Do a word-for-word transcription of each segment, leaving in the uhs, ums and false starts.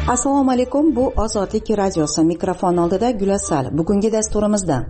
Assalomu alaykum, bu Ozodlik radiosi. Mikrofon oldida Gulasal. Bugungi dasturimizda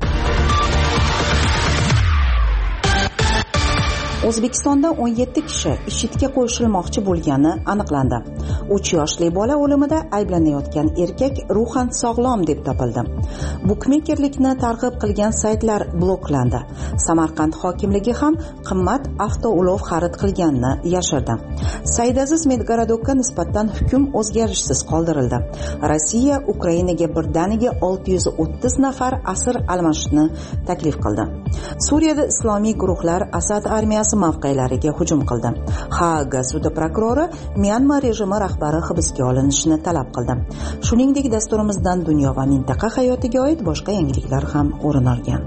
O'zbekistonda o'n yetti kishi IShIDga qo'shilmoqchi bo'lgani aniqlandi. uch yoshli bola o'limida ayblanayotgan erkak ruhan sog'lom deb topildi. Bukmekerlikni targ'ib qilgan saytlar bloklandi. Samarqand hokimligi ham qimmat avtoulov xarid qilganini yashirdi. Saidaziz Medgaradokka nisbatan hukm o'zgarishsiz qoldirildi. Rossiya Ukrainaga birdaniga olti yuz o'ttiz nafar asir almashishni taklif qildi. Suriyada islomiy guruhlar Asad armiyasi mavqelariga hujum qildi. Haaga sudi prokurori Myanmar rejimi rahbari hibsga olinishini talab qildi. Shuningdek, dasturimizdan dunyo va mintaqa hayotiga oid boshqa yangiliklar ham o'rin olgan.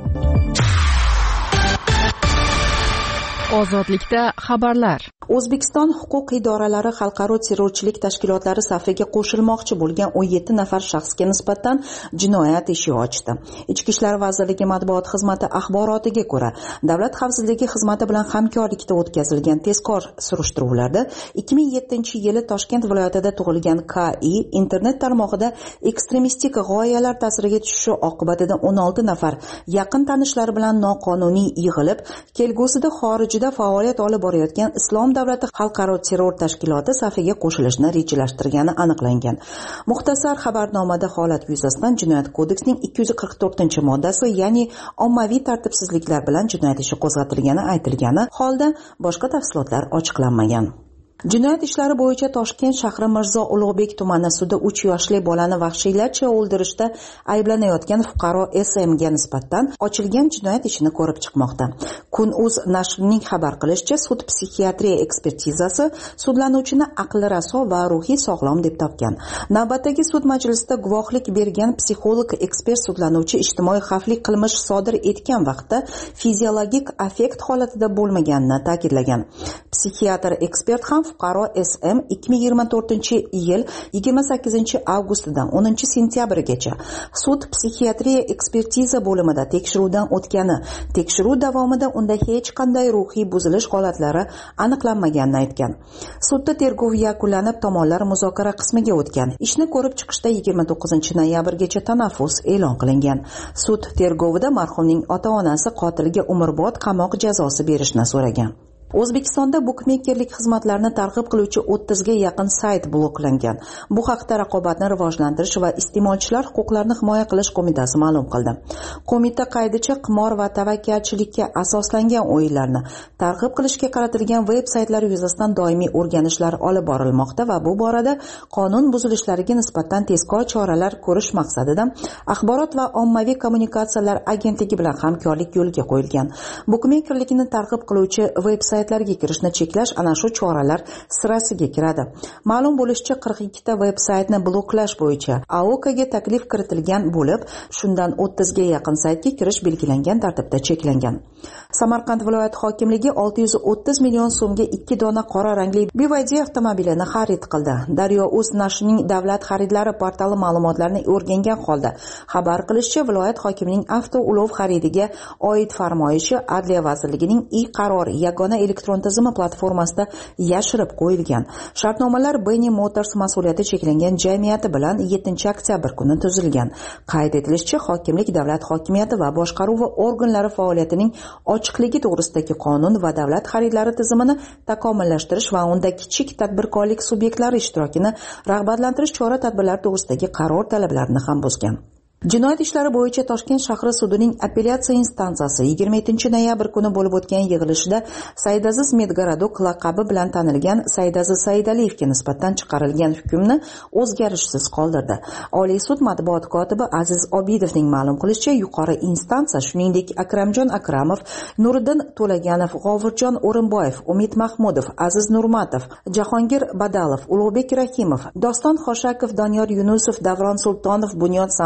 Ozodlikda xabarlar. O'zbekiston huquq idoralari xalqaro terrorchilik tashkilotlari safiga qo'shilmoqchi bo'lgan o'n yetti nafar shaxsga nisbatan jinoyat ishi ochdi. Ichki ishlar vazirligi matbuot xizmati axborotiga ko'ra, Davlat xavfsizligi xizmati bilan hamkorlikda o'tkazilgan tezkor surishtiruvlarda ikki ming yettinchi yili Toshkent viloyatida tug'ilgan K I internet tarmog'ida ekstremistik g'oyalar ta'siriga tushishi oqibatida o'n olti nafar yaqin tanishlari bilan noqonuniy yig'ilib, kelgusida xorijda faoliyat olib borayotgan Islom davlati xalqaro terror tashkiloti safiga qo'shilishni rejalashtirgani aniqlangan. Muxtasar xabarnomada holat yuzasidan Jinoyat kodeksining ikki yuz qirq to'rtinchi moddasi, ya'ni ommaviy tartibsizliklar bilan jinoyat ishi qo'zg'atilgani aytilgani holda boshqa tafsilotlar ochiqlanmagan. Jinoyat ishlari bo'yicha Toshkent shahri Mirzo Ulug'bek tumani sudi uch yoshli bolani vahshiylarcha o'ldirishda ayblanayotgan fuqaro S M ga nisbatan ochilgan jinoyat ishini ko'rib chiqmoqda. Kun.uz nashrining xabar qilishicha, sud psixiatriya ekspertizasi sudlanuvchini aqli raso va ruhiy sog'lom deb topgan. Navbatdagi sud majlisida guvohlik bergan psixolog ekspert sudlanuvchi ijtimoiy xavfli qilmish sodir etgan vaqtda fiziologik affekt holatida bo'lmaganini ta'kidlagan. Psixiatr ekspert ham fuqaro S M ikki ming yigirma to'rtinchi yil yigirma sakkizinchi avgustdan o'ninchi sentyabrgacha sud psixiatriya ekspertiza bo'limida tekshiruvdan o'tgani, tekshiruv davomida unda hech qanday ruhiy buzilish holatlari aniqlanmaganini aytgan. Sudda tergov yakunlanib, tomonlar muzokara qismiga o'tgan. Ishni ko'rib chiqishda yigirma to'qqizinchi noyabrgacha tanaffus e'lon qilingan. Sud tergovida marhumning ota-onasi qotilga umrbod qamoq jazosi berishni so'ragan. O'zbekistonda bukmekerlik xizmatlarini targ'ib qiluvchi o'ttizga yaqin sayt bloklangan. Bu haqda Raqobatni rivojlantirish va iste'molchilar huquqlarini himoya qilish qo'mitasi ma'lum qildi. Qo'mita qaydicha qimor va tavakkalchilikka asoslangan o'yinlarni targ'ib qilishga qaratilgan veb-saytlar yuzasidan doimiy o'rganishlar olib borilmoqda va bu borada qonun buzilishlariga nisbatan tezkor choralar ko'rish maqsadida Axborot va ommaviy kommunikatsiyalar agentligi bilan hamkorlik yo'lga qo'yilgan. Bukmekerlikni targ'ib qiluvchi veb-sayt saytlarga kirishni cheklash ana shu choralar sirasiga kiradi. Ma'lum bo'lishicha, qirq ikkita veb-saytni bloklash bo'yicha A O K ga taklif kiritilgan bo'lib, shundan o'ttizga yaqin saytga kirish belgilangan tartibda cheklangan. Samarqand viloyat hokimligi olti yuz o'ttiz million so'mga ikki dona qora rangli B Y D avtomobilini xarid qildi. Daryo.uz nashrining davlat xaridlari portali ma'lumotlarni o'rgangan holda xabar qilishicha, viloyat hokimining avtoulov xaridiga oid farmoyishi Adliya vazirligining e-qaror yagona elektron tizimi platformasida yashirib qo'yilgan. Shartnomalar Beni Motors mas'uliyati cheklangan jamiyati bilan yettinchi oktyabr kuni tuzilgan. Qayd etilishicha, hokimlik davlat hokimiyati va boshqaruvi organlari faoliyatining ochiqligi to'g'risidagi qonun va davlat xaridlari tizimini takomillashtirish va unda kichik tadbirkorlik subyektlari ishtirokini rag'batlantirish chora-tadbirlari to'g'risidagi qaror talablarini ham buzgan. Jinoyat ishlari bo'yicha Toshkent shahri sudining apellyatsiya instansiyasi yigirma yettinchi noyabr kuni bo'lib o'tgan yig'ilishida Saidaziz Medgaradok laqabi bilan tanilgan Saidaziz Saidaliyevga nisbatan chiqarilgan hukmni o'zgarishsiz qoldirdi. Oliy sud matbuot kotibi Aziz Obidovning ma'lum qilishicha, yuqori instansiya shuningdek Akramjon Akramov, Nuriddin To'laganov, G'ofurjon O'rinboyev, Umid Mahmudov, Aziz Nurmatov, Jahongir Badalov, Ulug'bek Rahimov, Doston Xoshakov, Doniyor Yunusov, Davron Sultonov, Bunyod Samadov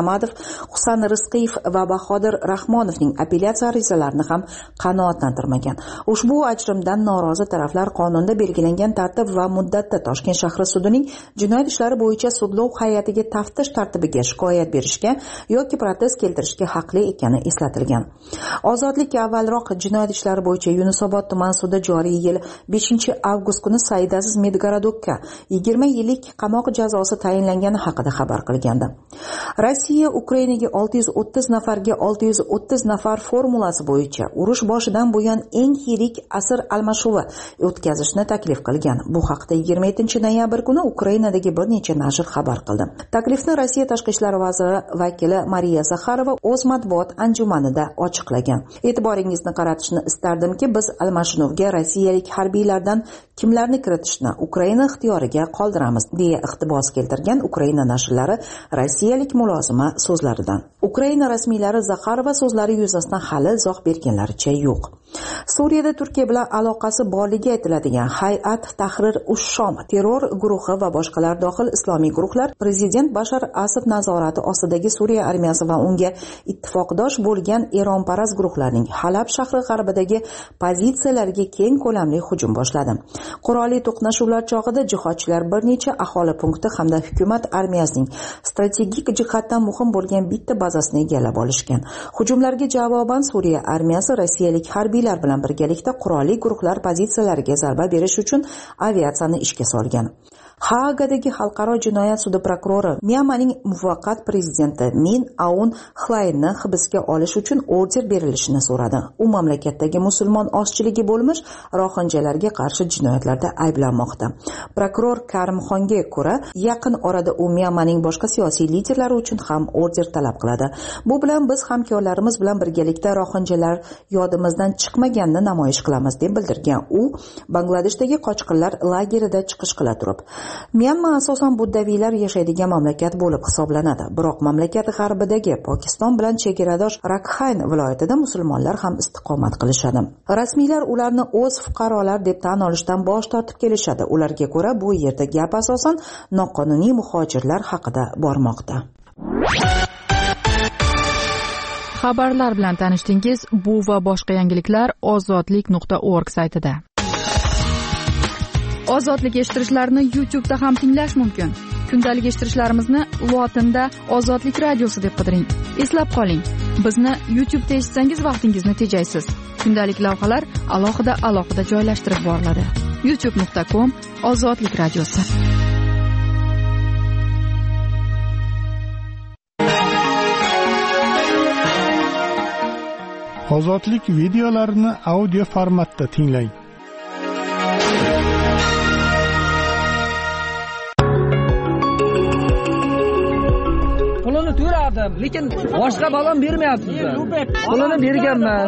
Husan Rizqiyev va Bahodir Rahmonovning apellyatsiya arizalarini ham qanoatlantirmagan. Ushbu ajrimdan norozi taraflar qonunda belgilangan tartib va muddatda Toshkent shahri sudining jinoyat ishlari bo'yicha sudlov hay'atiga taftish tartibiga shikoyat berishga yoki protest keltirishga haqli ekani eslatilgan. Ozodlik avvalroq jinoyat ishlari bo'yicha Yunusobod tuman sudi joriy yil beshinchi avgust kuni Saidaziz Medgarodokka yigirma yillik qamoq jazosi tayinlangani haqida xabar qilgandi. Rossiya Ukrainaga olti yuz o'ttiz nafarga olti yuz o'ttiz nafar formulasi bo'yicha urush boshidan buyon eng yirik asir almashuvi o'tkazishni taklif qilgan. Bu haqda yigirma yettinchi noyabr kuni Ukrainadagi bir necha nashr xabar qildi. Taklifni Rossiya tashqi ishlar vaziri vakili Mariya Zakharova o'z matbuot anjumanida ochiqlagan. E'tiboringizni qaratishni istardimki, biz almashinuvga rossiyalik harbiylardan kimlarni kiritishni Ukraina ixtiyoriga qoldiramiz, deya iqtibos keltirgan Ukraina nashrlari rossiyalik mulozima so'zlaridan. Ukraina rasmiylari Zakharova so'zlari yuzasidan hali izoh berganlaricha yo'q. Suriyada Turkiya bilan aloqasi borligi aytiladigan Hay'at Tahrir ush-Shom terror guruhi va boshqalar dohil islomiy guruhlar prezident Bashar Asad nazorati ostidagi Suriya armiyasi va unga ittifoqdosh bo'lgan Eronparast guruhlarning Halab shahri g'arbidagi pozitsiyalariga keng ko'lamli hujum boshladi. Qurolli to'qnashuvlar chog'ida jihodchilar bir necha aholi punkti hamda hukumat armiyasining strategik jihatdan muhim bo'lgan bitta bazasini egallab olishgan. Hujumlarga javoban Suriya armiyasi rossiyalik harbiylar bilan birgalikda qurolli guruhlar pozitsiyalariga zarba berish uchun aviatsiyani ishga solgan. Haagadagi xalqaro jinoyat sudi prokurori Myanmaning muvaqqat prezidenti Min Aung Hlaingni hibsga olish uchun order berilishini so'radi. U mamlakatdagi musulmon ozchiligi bo'lmish rohinjalarga qarshi jinoyatlarda ayblanmoqda. Prokuror Karimxonga ko'ra, yaqin orada u Myanmaning boshqa siyosiy liderlari uchun ham order talab qiladi. Bu bilan biz hamkorlarimiz bilan birgalikda rohinjalar yodimizdan chiqmaganini namoyish qilamiz, deb bildirgan u Bangladeshdagi qochqinlar lagerida chiqish qila turib. Myanma asosan buddaviylar yashaydigan mamlakat bo'lib hisoblanadi. Biroq mamlakat g'arbidagi Pokiston bilan chegaradosh Rakhine viloyatida musulmonlar ham istiqomat qilishadi. Rasmiylar ularni o'z fuqarolar deb tan olishdan bosh tortib kelishadi. Ularga ko'ra bu yerda gap asosan noqonuniy muhojirlar haqida bormoqda. Xabarlar bilan tanishdingiz. Bu va boshqa yangiliklar ozodlik nuqta org saytida. Ozodlik eshittirishlarni YouTube'da ham tinglash mumkin. Kundalik eshittirishlarimizni lotinda Ozodlik radiosi deb qidiring. Eslab qoling, bizni YouTube'da eshitsangiz vaqtingizni tejaysiz. Kundalik lavhalar alohida alohida joylashtirib boriladi. youtube nuqta com Ozodlik radiosi. Ozodlik videolarini audio formatda tinglang. Pulini to'ladim, lekin boshqa balon bermayapsiz. Pulini berganman.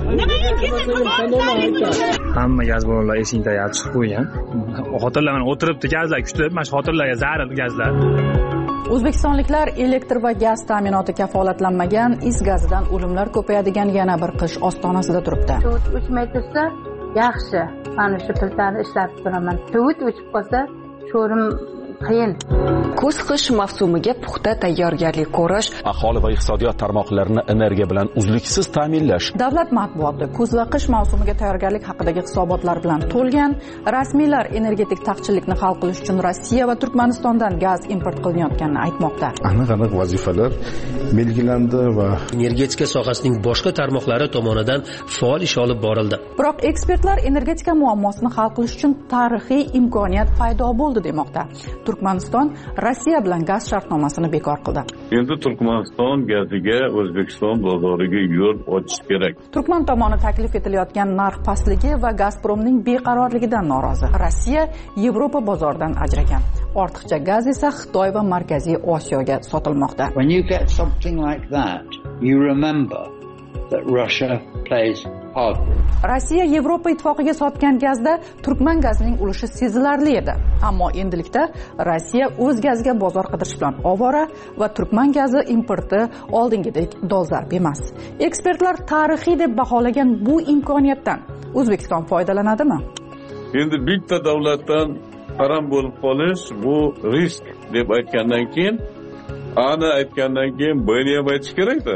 Hamma gaz ballonlar esingda yab chiqib qo'ygan. Xotirlar o'tiribdi gazlar kutib, mana shu xotirlarga zarar gazlar. O'zbekistonliklar elektr va gaz ta'minoti kafolatlanmagan is gazidan o'limlar ko'payadigan yana bir qish ostonasida turibdi. Suvut o'chmay tursa, yaxshi. Mana shu piltani ishlatib turaman. Suvut o'chib qolsa, sho'rim qiyin. Kuz-qish mavsumiga puxta tayyorgarlik ko'rish, aholi va iqtisodiyot tarmoqlarini energiya bilan uzluksiz ta'minlash. Davlat matbuoti kuz va qish mavsumiga tayyorgarlik haqidagi hisobotlar bilan to'lgan. Rasmiylar energetik taqchillikni hal qilish uchun Rossiya va Turkmanistondan gaz import qilinayotganini aytmoqda. Aniq-aniq vazifalar belgilandi va energetika sohasining boshqa tarmoqlari tomonidan faol ish olib borildi. Biroq ekspertlar energetika muammosini hal qilish uchun tarixiy imkoniyat paydo bo'ldi demoqda. Turkmaniston Rossiya bilan gaz shartnomasini bekor qildi. Endi Turkmaniston gaziga O'zbekiston bozoriga yo'l ochish kerak. Turkman tomoni taklif etilayotgan narx pastligi va Gazpromning beqarorligidan norozi. Rossiya Yevropa bozoridan ajragan. Ortiqcha gaz esa Xitoy va Markaziy Osiyoga sotilmoqda. When you get something like that, you remember that Russia plays hard. Rossiya Yevropa ittifoqiga sotgan gazda Turkman gazining ulushi sezilarli edi. Ammo endilikda Rossiya o'z gaziga bozor qidirish bilan ovora va Turkman gazi importi oldingidek dolzarb emas. Ekspertlar tarixiy deb baholagan bu imkoniyatdan O'zbekiston foydalanadimi? Endi bitta davlatdan harom bo'lib qolish bu risk deb aytgandan keyin Ana aytgandan keyin buni ham aytish kerak-da.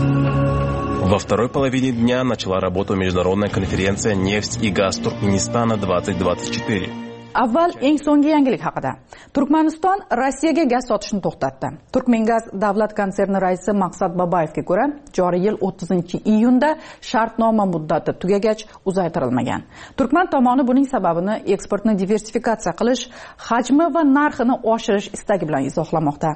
Во второй половине дня начала работу международная конференция «Нефть и газ Туркменистана двадцать двадцать четыре». Avval eng so'nggi yangilik haqida. Turkmaniston Rossiyaga gaz sotishni to'xtatdi. Turkmengaz davlat konserni raisi Maqsad Babayevga ko'ra, joriy yil o'ttizinchi iyunda shartnoma muddati tugagach uzaytirilmagan. Turkman tomoni buning sababini eksportni diversifikatsiya qilish, hajmi va narxini oshirish istagi bilan izohlamoqda.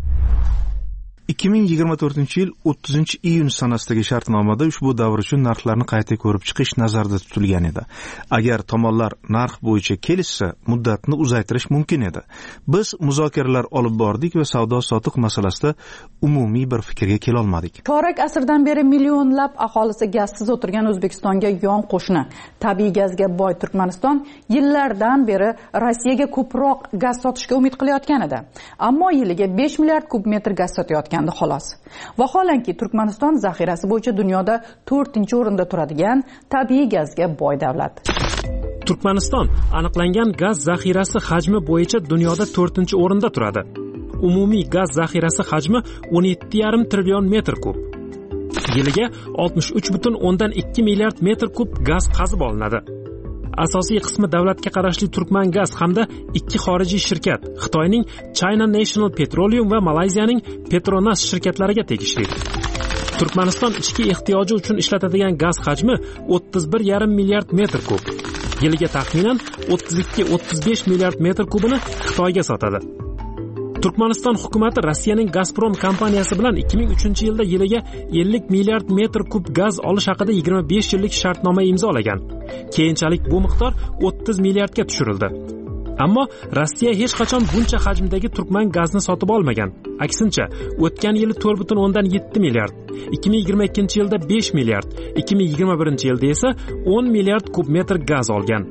ikki ming yigirma to'rtinchi yil o'ttizinchi iyun sanasidagi shartnomada ushbu davr uchun narxlarni qayta ko'rib chiqish nazarda tutilgan edi. Agar tomonlar narx bo'yicha kelishsa, muddatni uzaytirish mumkin edi. Biz muzokaralar olib bordik va savdo-sotiq masalasida umumiy bir fikrga kela olmadik. Chorak asrdan beri millionlab aholisi gazsiz o'tirgan O'zbekistonga yon qo'shni tabiiy gazga boy Turkmaniston yillardan beri Rossiyaga ko'proq gaz sotishga umid qilayotgan edi. Ammo yiliga besh milliard kub metr gaz sotayotgan xolos. Vaholanki Turkmaniston zaxirasi bo'yicha dunyoda to'rtinchi o'rinda turadigan tabiiy gazga boy davlat. Turkmaniston aniqlangan gaz zaxirasi hajmi bo'yicha dunyoda to'rtinchi o'rinda turadi. Umumiy gaz zaxirasi hajmi o'n yetti yarim trillion metr kub. Yiliga oltmish uch butun o'ndan ikki milliard metr kub gaz qazib olinadi. Asosiy qismi davlatga qarashli Turkmengaz hamda ikki xorijiy shirkat, Xitoyning China National Petroleum va Malayziyaning Petronas shirkatlariga tegishli. Turkmaniston ichki ehtiyoji uchun ishlatadigan gaz hajmi o'ttiz bir yarim milliard metr kub. Yiliga taxminan o'ttiz ikki o'ttiz besh milliard metr kubini Xitoyga sotadi. Turkmaniston hukumati Rossiyaning Gazprom kompaniyasi bilan ikki ming uchinchi yilda yiliga ellik milliard metr kub gaz olish haqida yigirma besh yillik shartnoma imzolagan. Keyinchalik bu miqdor o'ttiz milliardga tushirildi. Ammo Rossiya hech qachon buncha hajmdagi Turkman gazni sotib olmagan. Aksincha, o'tgan yili to'rt butun o'ndan yetti milliard, ikki ming yigirma ikkinchi yilda besh milliard, ikki ming yigirma birinchi yilda esa o'n milliard kub metr gaz olgan.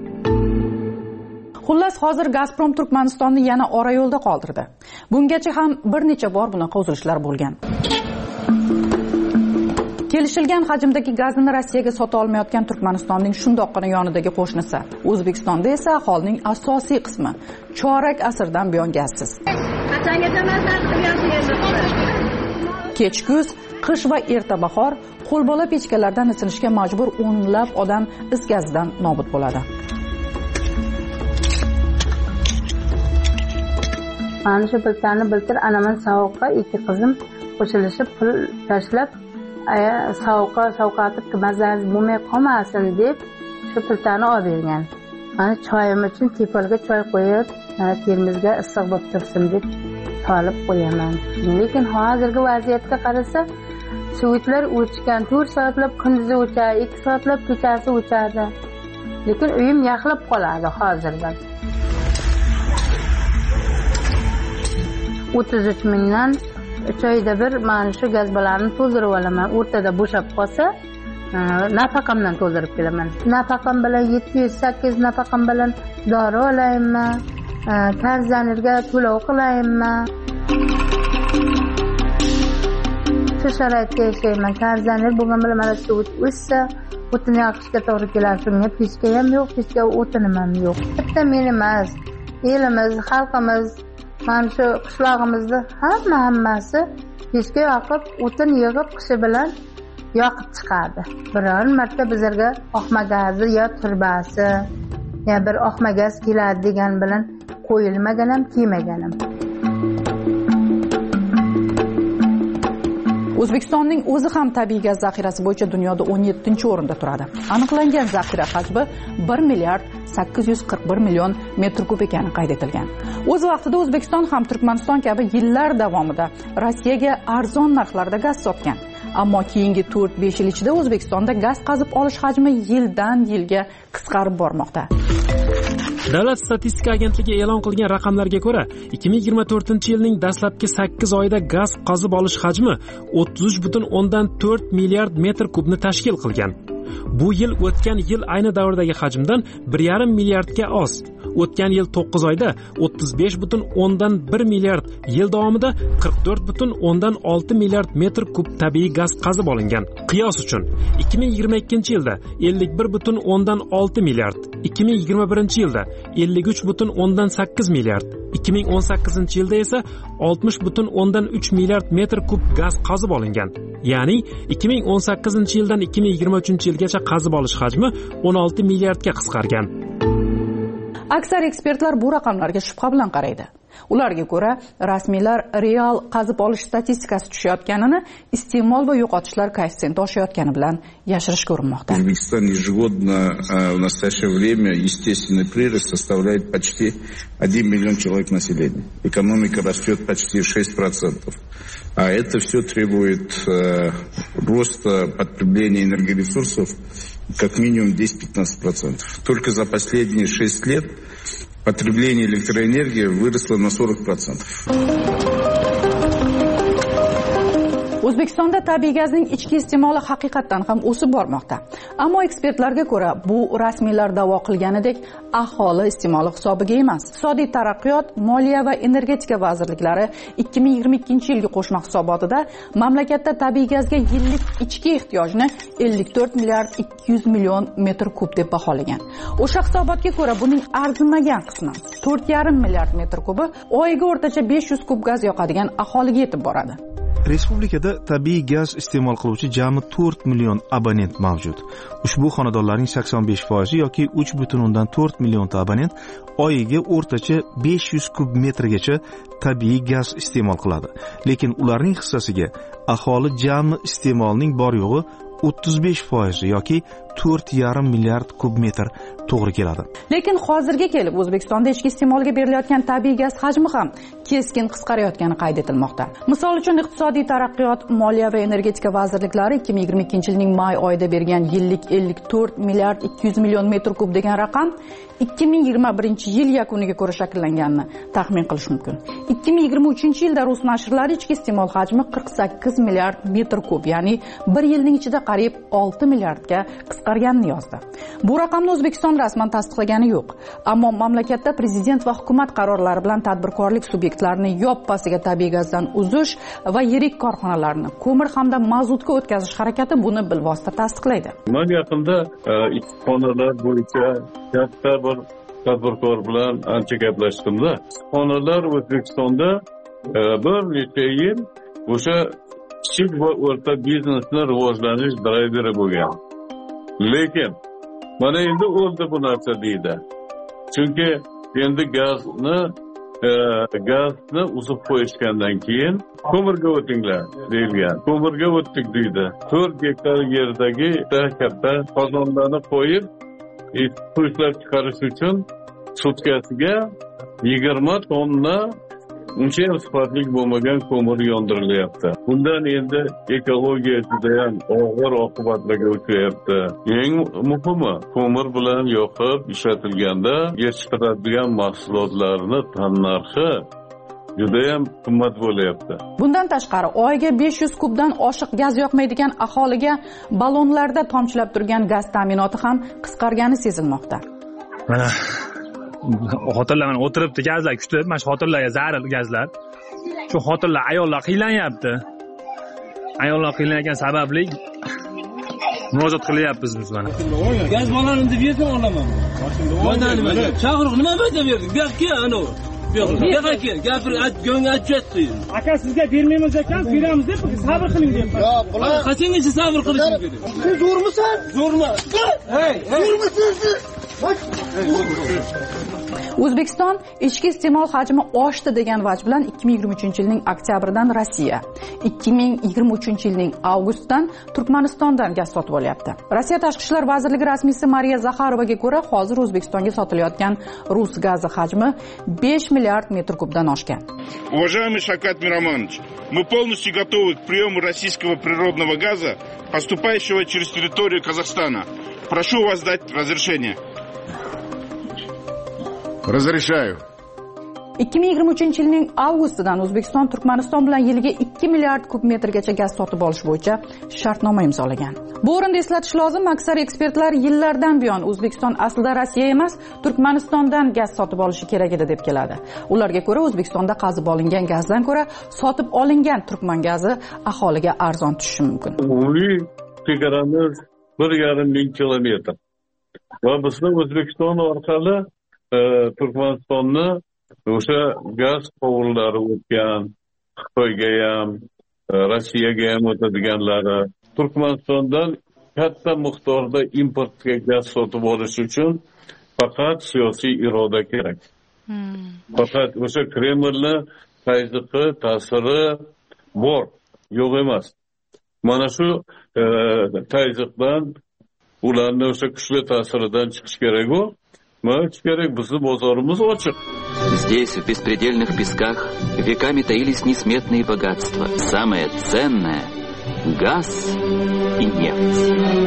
Xullas, hozir Gazprom Turkmanistonni yana ora yo'lda qoldirdi. Bungacha ham bir necha bor bunaqa uzilishlar bo'lgan. Kelishilgan hajmdagi gazni Rossiyaga sota olmayotgan Turkmanistonning shundoqqina yonidagi qo'shnisi O'zbekistonda esa aholining asosiy qismi chorak asrdan buyon gazsiz. Kech kuz, qish va erta bahor qo'lbola pechkalardan isinishga majbur o'nlab odam is gazidan nobud bo'ladi. Mana shu pullarni biltir anaman sovuqqa ikki qizim qo'shilishib pul tashlab, aya sovuqqa sovqatib mazangiz bo'lmay qolmasin deb shu pullarni olib bergan. Mana choyim uchun tepalga choy qo'yib, mana termizga issiq bo'lib tursin deb solib qo'yaman. Lekin hozirgi vaziyatga qarasa, suvitlar o'chgan, to'rt soatlab kunduzi o'chadi, ikki soatlab kechasi o'chadi. Lekin uyim yaxlab qoladi hozirdan. o'ttiz uch mingdan uch oyda bir mana shu gazbalarni to'ldirib olaman. O'rtada bo'shab qolsa, nafaqamdan to'ldirib kelaman. Nafaqam bilan yetti yuz sakkiz nafaqam bilan dori olaymi, karzanirga to'lov qilaymi? Shu sharoitda yashayman. Karzanir bo'lgan bilan mana shu o'ssa, o'tin yoqishga to'g'ri kelar. Shunga pechka ham yo'q, pechka o'tinim ham yo'q. Bitta men emas, elimiz, xalqimiz mana shu qishlog'imizda hamma hammasi pechka yoqib, o'tin yig'ib qishi bilan yoqib chiqadi. Biron marta bizlarga oqma gazi yo turbasi yo bir oqma gaz keladi degan bilan qo'yilmagan ham, kelmagan ham. O'zbekistonning o'zi ham tabiiy gaz zaxirasi bo'yicha dunyoda o'n yettinchi o'rinda turadi. Aniqlangan zaxira hajmi bir milliard sakkiz yuz qirq bir million metr kub ekani qayd etilgan. O'z vaqtida O'zbekiston ham Turkmaniston kabi yillar davomida Rossiyaga arzon narxlarda gaz sotgan. Ammo keyingi to'rt besh yil ichida O'zbekistonda gaz qazib olish hajmi yildan yilga qisqarib bormoqda. Davlat statistika agentligi e'lon qilgan raqamlarga ko'ra, ikki ming yigirma to'rtinchi yilning dastlabki sakkiz oyida gaz qazib olish hajmi o'ttiz uch butun o'ndan to'rt milliard metr kubni tashkil qilgan. Bu yil o'tgan yil ayni davrdagi hajmdan bir yarim milliardga oz. O'tgan yil to'qqiz oyda o'ttiz besh butun o'ndan bir milliard, yil davomida qirq to'rt butun o'ndan olti milliard metr kub tabiiy gaz qazib olingan. Qiyos uchun, ikki ming yigirma ikkinchi yilda ellik bir butun o'ndan olti milliard, ikki ming yigirma birinchi yilda ellik uch butun o'ndan sakkiz milliard, ikki ming o'n sakkizinchi yilda esa oltmish butun o'ndan uch milliard metr kub gaz qazib olingan. Ya'ni ikki ming o'n sakkizinchi yildan ikki ming yigirma uchinchi yilgacha qazib olish hajmi o'n olti milliardga qisqargan. Aksar ekspertlar bu raqamlarga shubha bilan qaraydi. Ularga ko'ra, rasmiylar real qazib olish statistikasi tushayotganini iste'mol va yo'qotishlar koeffitsiyenti oshayotgani bilan yashirishga urinmoqda. O'zbekiston ежегодно в настоящее время естественный прирост составляет почти один миллион человек населения. Экономика растет почти шесть процентов. А это все требует э, роста потребления энергоресурсов как минимум десять-пятнадцать процентов. Только за последние шесть лет потребление электроэнергии выросло на сорок процентов. O'zbekistonda tabiiy gazning ichki iste'moli haqiqatan ham o'sib bormoqda. Ammo ekspertlarga ko'ra, bu rasmiylar da'vo qilganidek aholi iste'moli hisobiga emas. Iqtisodiy taraqqiyot, moliya va energetika vazirliklari ikki ming yigirma ikkinchi yilgi qo'shma hisobotida mamlakatda tabiiy gazga yillik ichki ehtiyojni ellik to'rt milliard ikki yuz million metr kub deb baholagan. O'sha hisobotga ko'ra, buning arzimagan qismi to'rt yarim milliard metr kubi oyiga o'rtacha besh yuz kub gaz yoqadigan aholiga yetib boradi. Respublikada tabiiy gaz iste'mol qiluvchi jami to'rt million abonent mavjud. Ushbu xonadonlarning sakson besh foizi yoki uch butun o'ndan to'rt millionta abonent oyiga o'rtacha besh yuz kub metrgacha tabiiy gaz iste'mol qiladi. Lekin ularning hissasiga aholi jami iste'molining bor yo'g'i o'ttiz besh foizi yoki to'rt yarim milliard kub metr to'g'ri keladi. Lekin hozirga kelib O'zbekistonda ichki iste'molga berilayotgan tabiiy gaz hajmi ham keskin qisqarayotgani qayd etilmoqda. Misol uchun iqtisodiy taraqqiyot, moliya va energetika vazirliklari ikki ming yigirma ikkinchi yilning may oyida bergan yillik ellik to'rt milliard ikki yuz million metr kub degan raqam ikki ming yigirma birinchi yil yakuniga ko'ra shakllanganini taxmin qilish mumkin. ikki ming yigirma uchinchi yilda rus nashrlari ichki iste'mol hajmi qirq sakkiz milliard metr kub, ya'ni bir yilning ichida qariyb olti milliardga qisqarganini yozdi. Bu raqamni O'zbekiston rasman tasdiqlagani yo'q, ammo mamlakatda prezident va hukumat qarorlari bilan tadbirkorlik subyektlarini yoppasiga tabiiy gazdan uzish va yirik korxonalarni ko'mir hamda mazutga o'tkazish harakati buni bilvosita tasdiqlaydi. Men yaqinda ikki xonalar bo'yicha katta bir tadbirkor bilan ancha gaplashdim-da. Xonalar O'zbekistonda bir necha yil o'sha kichik va o'rta biznesni rivojlanish drayveri bo'lgan. Lekin mana endi o'ldi bu narsa deydi. Chunki endi gazni e, gazni uzib qo'yishgandan keyin ko'mirga o'tinglar deyilgan. Ko'mirga o'tdik deydi. to'rt gektar yerdagi katta qozonlarni qo'yib, ishlab chiqarish uchun sutkasiga yigirma tonna uncha sifatli bo'lmagan ko'mir yondirilyapti. Bundan endi ekologiya juda ham og'ir oqibatlarga uchrayapti. Eng muhimi, ko'mir bilan yoqib ishlatilganda yetishtiriladigan mahsulotlarni tannarxi juda ham qimmat bo'lyapti. Bundan tashqari, oyiga besh yuz kubdan oshiq gaz yoqmaydigan aholiga ballonlarda tomchilab turgan gaz ta'minoti ham qisqargani sezilmoqda. Mana xotinlar mana o'tiribdi, gazlar kutib, mana shu xotinlarga zarur gazlar. Shu xotinlar, ayollar qiynalanyapti. Ayollar qiynalgan sababli murojaat qilyapmiz biz mana. Gaz bolalarni deb yerdan olaman. Mana chaqiriq nima bo'lsa berdik? Bu yoqqa ana. Bu yoqqa kel, gapir, go'ngga aytayapti. Aka sizga bermaymiz ekan, beramiz deb sabr qiling deb. Yo'q, qachongacha sabr qilishim kerak? Siz zo'rmisan? Zo'rmi? Hey, zo'rmisiz? O'zbekiston ichki iste'mol hajmi oshdi degan vaj bilan ikki ming yigirma uchinchi yilning oktyabridan Rossiya, ikki ming yigirma uchinchi yilning avgustidan Turkmanistondan gaz sotib olyapti. Rossiya Tashqi ishlar vazirligi rasmiysi Mariya Zaxarovaga ko'ra, hozir O'zbekistonga sotilayotgan rus gazi hajmi besh milliard metr kubdan oshgan. Уважаемый Шавкат Миромонович, мы полностью готовы к приему российского природного газа, поступающего через территорию Казахстана. Прошу вас дать разрешение. Разрешаю. ikki ming yigirma uchinchi yilning avgustidan O'zbekiston Turkmaniston bilan yiliga ikki milliard kub metrgacha gaz sotib olish bo'yicha shartnoma imzolagan. Bu o'rinda eslatish lozim, aksar ekspertlar yillardan buyon O'zbekiston aslida Rossiya emas, Turkmanistondan gaz sotib olishi kerak edi deb keladi. Ularga ko'ra, O'zbekistonda qazib olingan gazdan ko'ra sotib olingan turkman gazi aholiga arzon tushishi mumkin. Umumiy chegaramiz bir yarim ming kilometr. Va bizning O'zbekiston orqali Turkmanistonni o'sha gaz quvurlari o'tgan Xitoyga ham, Rossiyaga ham o'tadiganlari, Turkmanistondan katta miqdorda importga gaz sotib olish uchun faqat siyosiy iroda kerak. Faqat o'sha Kremlni tazyiqi, ta'siri bor, yo'q emas. Mana shu tazyiqdan, ularni o'sha kuchli ta'siridan chiqish kerak-ku. Mana chiqish kerak, bizning bozorimiz ochiq. Здесь, в беспредельных песках, веками таились несметные богатства. Самое ценное — газ и нефть.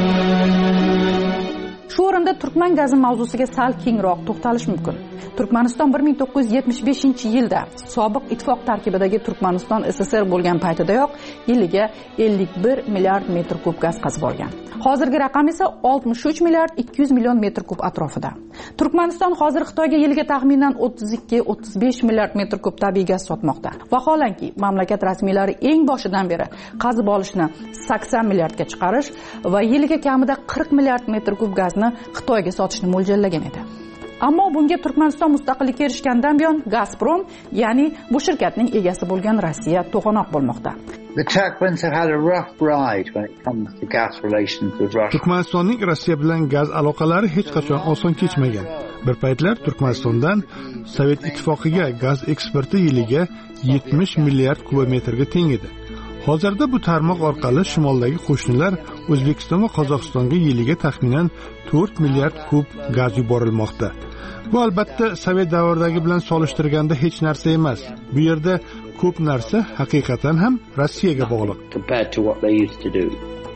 Shu o'rinda Turkman gazi mavzusiga sal kengroq to'xtalish mumkin. Turkmaniston bir ming to'qqiz yuz yetmish beshinchi yilda sobiq ittifoq tarkibidagi Turkmaniston S S R bo'lgan paytidayoq yiliga ellik bir milliard metr kub gaz qazib olgan. Hozirgi raqam esa oltmish uch milliard ikki yuz million metr kub atrofida. Turkmaniston hozir Xitoyga yiliga taxminan o'ttiz ikki o'ttiz besh milliard metr kub tabiiy gaz sotmoqda. Vaholanki, mamlakat rasmiylari eng boshidan beri qazib olishni sakson milliardga chiqarish va yiliga kamida qirq milliard metr kub gazni Xitoyga sotishni mo'ljallagan edi. Ammo bunga Turkmaniston mustaqillikka erishgandan buyon Gazprom, ya'ni bu shirkatning egasi bo'lgan Rossiya to'g'anoq bo'lmoqda. The Turkmens have had a rough ride when it comes to gas relations with Russia. Turkmanistonning Rossiya bilan gaz aloqalari hech qachon oson kechmagan. Bir paytlar Turkmanistondan Sovet ittifoqiga gaz eksporti yiliga yetmish milliard kubometrga teng edi. Hozirda bu tarmoq orqali shimoldagi qo'shnilar O'zbekiston va Qozog'istonga yiliga taxminan to'rt milliard kub gaz yuborilmoqda. Bu albatta Sovet davridagi bilan solishtirganda hech narsa emas. Bu yerda ko'p narsa haqiqatan ham Rossiyaga bog'liq. Compared to what they used to do.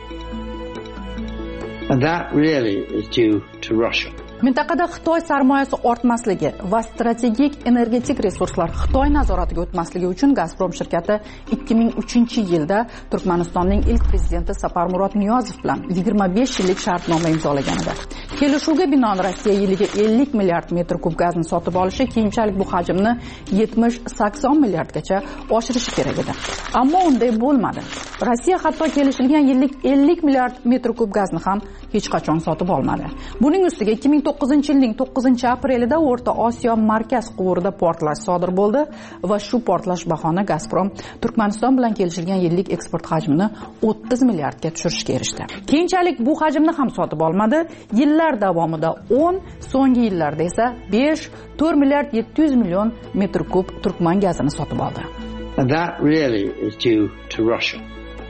And that really is due to Russia. Mintaqada Xitoy sarmoyasi ortmasligi va strategik energetik resurslar Xitoy nazoratiga o'tmasligi uchun Gazprom shirkati ikki ming uchinchi yilda Turkmanistonning ilk prezidenti Saparmurod Niyozov bilan yigirma besh yillik shartnoma imzolagan edi. Kelishuvga binoan Rossiya yiliga ellik milliard metr kub gazni sotib olishi keyinchalik bu hajmni yetmish sakson milliardgacha oshirishi kerak edi. Ammo unday bo'lmadi. Rossiya hatto kelishilgan yillik ellik milliard metr kub gazni ham hech qachon sotib olmadi. Buning ustiga ikki ming to'qqizinchi yilning to'qqizinchi aprelida O'rta Osiyo markaz quvurida portlash sodir bo'ldi va shu portlash bahona Gazprom Turkmaniston bilan kelishilgan yillik eksport hajmini o'ttiz milliardga tushirishga erishdi. Keyinchalik bu hajmni ham sotib olmadi. Yillar davomida o'n, so'nggi yillarda esa besh, to'rt milliard yetti yuz million metr kub Turkman gazini sotib oldi. And that really is due to Russia.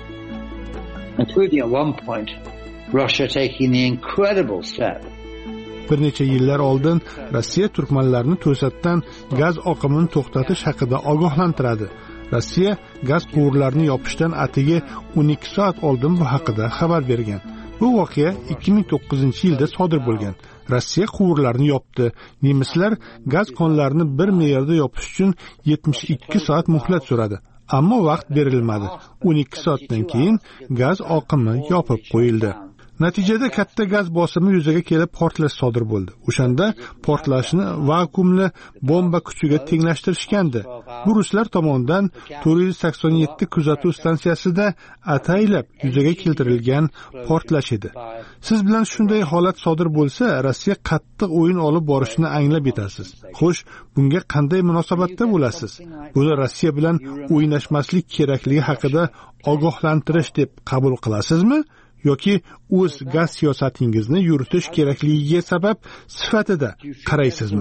Including at one point Russia taking the incredible step. Bir necha yillar oldin Rossiya turkmanlarni to'satdan gaz oqimini to'xtatish haqida ogohlantiradi. Rossiya gaz quvurlarini yopishdan atigi o'n ikki soat oldin bu haqida xabar bergan. Bu voqea ikki ming to'qqizinchi yilda sodir bo'lgan. Rossiya quvurlarini yopdi. Nemislar gaz konlarini bir me'yorda yopish uchun yetmish ikki soat muhlat so'radi. Ammo vaqt berilmadi. o'n ikki soatdan keyin gaz oqimi yopib qo'yildi. Natijada katta gaz bosimi yuzaga kelib portlash sodir bo'ldi. O'shanda portlashni vakuumli bomba kuchiga tenglashtirishgandi. Bu ruslar tomonidan to'rt yuz sakson yetti kuzatuv stansiyasida ataylab yuzaga keltirilgan portlash edi. Siz bilan shunday holat sodir bo'lsa, Rossiya qattiq o'yin olib borishni anglab yetasiz. Xo'sh, bunga qanday munosabatda bo'lasiz? Buni Rossiya bilan o'ynashmaslik kerakligi haqida ogohlantirish deb qabul qilasizmi? yoki o'z gaz siyosatingizni yuritish kerakligiga sabab sifatida qaraysizmi?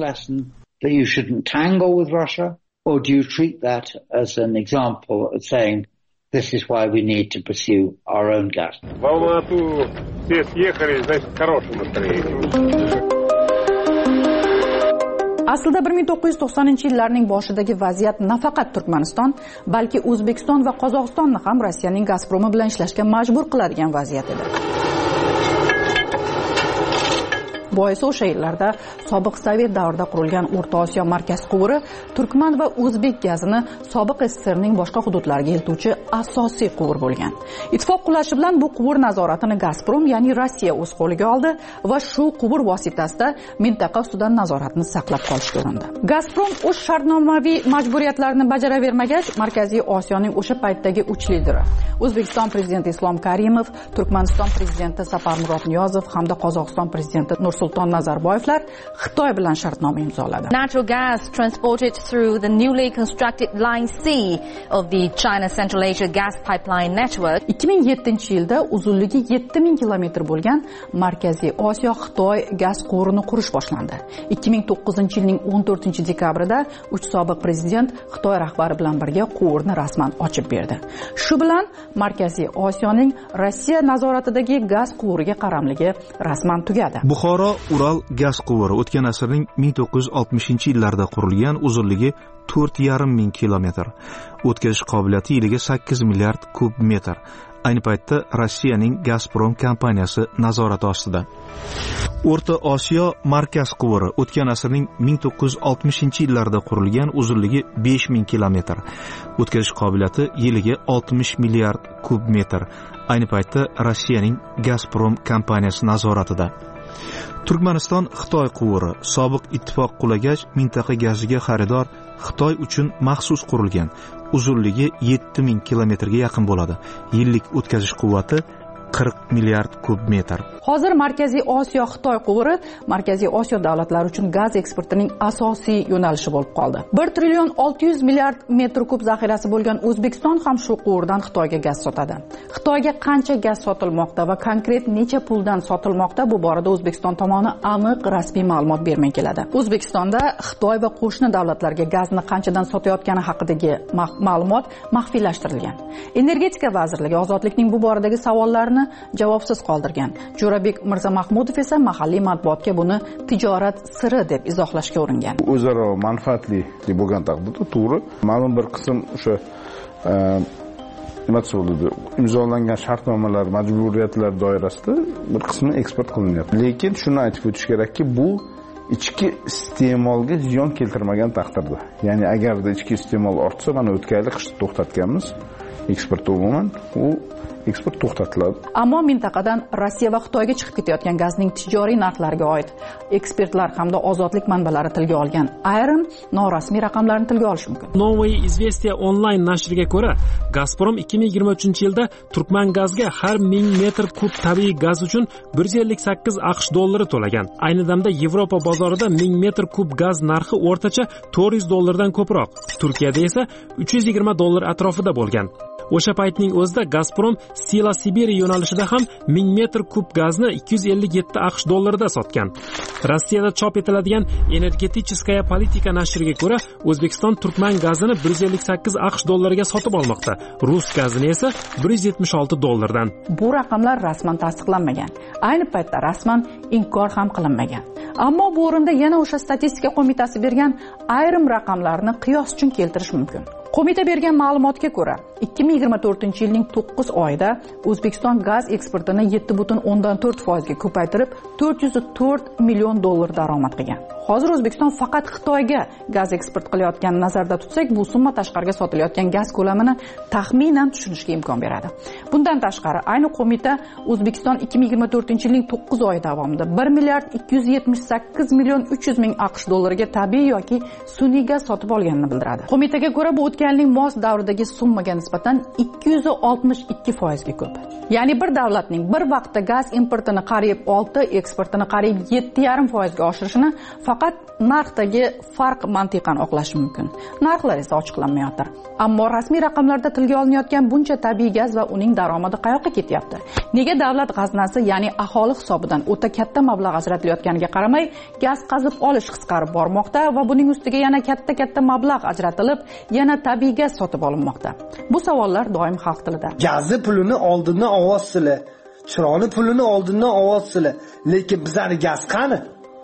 You shouldn't tangle with Russia, or do you treat that as an example of saying this is why we need to pursue our own gas? В Алмату все съехали, значит, хорошее настроение. Aslida bir ming to'qqiz yuz to'qsoninchi yillarning boshidagi vaziyat nafaqat Turkmaniston, balki O'zbekiston va Qozog'istonni ham Rossiyaning Gazpromi bilan ishlashga majbur qiladigan vaziyat edi. Boisi o'sha yillarda sobiq Sovet davrida qurilgan O'rta Osiyo markaz quvuri Turkman va O'zbek gazini sobiq S S Rning boshqa hududlariga eltuvchi asosiy quvur bo'lgan. Ittifoq qulashi bilan bu quvur nazoratini Gazprom, ya'ni Rossiya o'z qo'liga oldi va shu quvur vositasida mintaqa ustidan nazoratni saqlab qolishga urindi. Gazprom o'z shartnomaviy majburiyatlarini bajaravermagach, Markaziy Osiyoning o'sha paytdagi uch lideri O'zbekiston prezidenti Islom Karimov, Turkmaniston prezidenti Saparmurod Niyozov hamda Qozog'iston prezidenti Nur Nursulton Nazarboyevlar Xitoy bilan shartnoma imzoladi. Natural gas transported through the newly constructed Line C of the China Central Asia gas pipeline network. ikki ming yettinchi yilda uzunligi yetti ming kilometr bo'lgan Markaziy Osiyo Xitoy gaz quvurini qurish boshlandi. ikki ming to'qqizinchi yilning o'n to'rtinchi dekabrida uch sobiq prezident Xitoy rahbari bilan birga quvurni rasman ochib berdi. Shu bilan Markaziy Osiyoning Rossiya nazoratidagi gaz quvuriga qaramligi rasman tugadi. Buxoro Ural gaz quvuri o'tgan asrning ming to'qqiz yuz oltmishinchi yillarda qurilgan, uzunligi to'rt yarim ming kilometr, o'tkazish qobiliyati yiliga sakkiz milliard kub metr. Ayni paytda Rossiyaning Gazprom kompaniyasi nazorati ostida. O'rta Osiyo markaz quvuri o'tgan asrning ming to'qqiz yuz oltmishinchi yillarda qurilgan, uzunligi besh ming kilometr, o'tkazish qobiliyati yiliga oltmish milliard kub metr. Ayni paytda Rossiyaning Gazprom kompaniyasi nazoratida. Turkmaniston Xitoy quvuri sobiq ittifoq qulagach, mintaqa gaziga xaridor Xitoy uchun maxsus qurilgan. Uzunligi yetti ming kilometrga yaqin bo'ladi. Yillik o'tkazish quvvati qirq milliard kub metr. Hozir Markaziy Osiyo Xitoy quvuri Markaziy Osiyo davlatlari uchun gaz eksportining asosiy yo'nalishi bo'lib qoldi. bir trillion olti yuz milliard metr kub zaxirasi bo'lgan O'zbekiston ham shu quvurdan Xitoyga gaz sotadi. Xitoyga qancha gaz sotilmoqda va konkret necha puldan sotilmoqda, bu borada O'zbekiston tomoni aniq rasmiy ma'lumot bermay keladi. O'zbekistonda Xitoy va qo'shni davlatlarga gazni qanchadan sotayotgani haqidagi ma'lumot maxfiylashtirilgan. Energetika vazirligi ozodlikning bu boradagi savollarini javobsiz qoldirgan. Jo'rabek Mirzamahmudov esa mahalliy matbuotga buni tijorat siri deb izohlashga uringan. O'zaro manfaatli deb bo'lgan taqdirda to'g'ri, ma'lum bir qism o'sha nima bo'ladi, imzolangan shartnomalar, majburiyatlar doirasida bir qismi eksport qilinyapti. Lekin shuni aytib o'tish kerakki, bu ichki iste'molga ziyon keltirmagan taqdirda. Ya'ni agarda ichki iste'mol ortsa, mana o'tgan yil qishda to'xtatganmiz eksportni umuman, u eksport to'xtatiladi. Ammo mintaqadan Rossiya va Xitoyga chiqib ketayotgan gazning tijoriy narxlariga oid ekspertlar hamda ozodlik manbalari tilga olgan ayrim norasmiy raqamlarni tilga olish mumkin. Новые известия onlayn nashriga ko'ra, Gazprom ikki ming yigirma uchinchi yilda Turkman gazga har ming metr kub tabiiy gaz uchun bir yuz ellik sakkiz aqsh dollari to'lagan. Ayni damda Yevropa bozorida ming metr kub gaz narxi o'rtacha to'rt yuz dollardan ko'proq. Turkiyada esa uch yuz yigirma dollar atrofida bo'lgan. O'sha paytning o'zida Gazprom Sila Sibiriya yo'nalishida ham ming metr kub gazni ikki yuz ellik yetti aqsh dollarida sotgan. Rossiyada chop etiladigan Energeticheskaya politika nashriga ko'ra, O'zbekiston Turkman gazini bir yuz ellik sakkiz aqsh dollariga sotib olmoqda. Rus gazini esa bir yuz yetmish olti dollardan. Bu raqamlar rasman tasdiqlanmagan. Ayni paytda rasman inkor ham qilinmagan. Ammo bu o'rinda yana o'sha statistika qo'mitasi bergan ayrim raqamlarni qiyos uchun keltirish mumkin. Qo'mita bergan ma'lumotga ko'ra, ikki ming yigirma to'rtinchi yilning to'qqiz oyida O'zbekiston gaz eksportini yetti butun o'ndan to'rt foiz ga ko'paytirib, to'rt yuz to'rt million dollar daromad qilgan. Hozir O'zbekiston faqat Xitoyga gaz eksport qilayotganini nazarda tutsak, bu summa tashqariga sotilayotgan gaz ko'lamini taxminan tushunishga imkon beradi. Bundan tashqari, ayni qo'mita O'zbekiston ikki ming yigirma to'rtinchi yilning to'qqiz oyi davomida bir milliard ikki yuz yetmish sakkiz million uch yuz ming aqsh dollariga tabiiy yoki sun'iy gaz sotib olganini bildiradi. Qo'mitaga ko'ra, bu o'tgan yilning mos davridagi summaga nisbatan ikki yuz oltmish ikki foiz ga ko'p. Ya'ni bir davlatning bir vaqtda gaz importini qariyb olti, eksportini qariyb yetti yarim foiz ga oshirishini faqat narxdagi farq mantiqan oqlashi mumkin. Narxlar esa ochiqlanmayotir. Ammo rasmiy raqamlarda tilga olinayotgan buncha tabiiy gaz va uning daromadi qayoqqa ketyapti? Nega davlat g'aznasi, ya'ni aholi hisobidan o'ta katta mablag' ajratilayotganiga qaramay, gaz qazib olish qisqarib bormoqda va buning ustiga yana katta-katta mablag' ajratilib, yana tabiiy gaz sotib olinmoqda? Bu savollar doim xalq tilida. Gazni pulini oldindan ovotsizlar, chiroqni pulini oldindan ovotsizlar, lekin bizning gaz qani?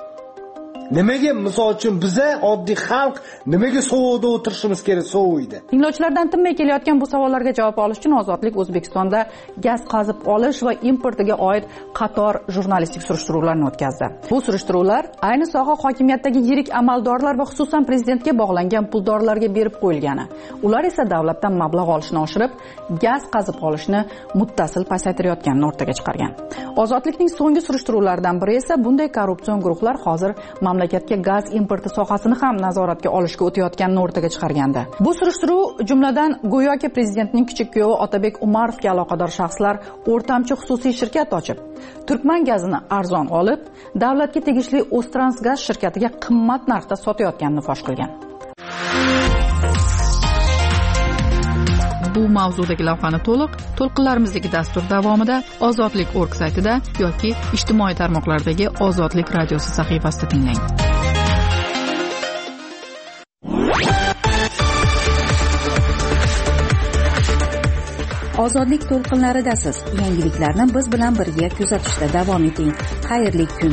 Nimaga, misol uchun biza oddiy xalq nimaga sovuqda o'tirishimiz kerak, sovuqda? Tinglovchilardan tinmay kelayotgan bu savollarga javob olish uchun Ozodlik O'zbekistonda gaz qazib olish va importiga oid qator jurnalistik surishtiruvlarni o'tkazdi. Bu surishtiruvlar ayni soha hokimiyatdagi yirik amaldorlar va xususan prezidentga bog'langan puldorlarga berib qo'yilgani. Ular esa davlatdan mablag' olishni oshirib, gaz qazib olishni muttasil pasaytirayotganini o'rtaga chiqargan. Ozodlikning so'nggi surishtiruvlaridan biri esa bunday korrupsion guruhlar hozir mamlakat mamlakatga gaz importi sohasini ham nazoratga olishga o'tayotganini o'rtaga chiqargandi. Bu surishtiruv jumladan go'yoki prezidentning kichik kuyovi Otabek Umarovga aloqador shaxslar o'rtamchi xususiy shirkat ochib, Turkman gazini arzon olib, davlatga tegishli O'ztransgaz shirkatiga qimmat narxda sotayotganini fosh qilgan. Bu mavzudagi lavhani to'liq to'lqinlarimizdagi dastur davomida Ozodlik точка org saytida yoki ijtimoiy tarmoqlardagi Ozodlik radiosi sahifasida tinglang. Ozodlik to'lqinlaridasiz. Yangiliklarni biz bilan birga kuzatishda davom eting. Xayrli kun.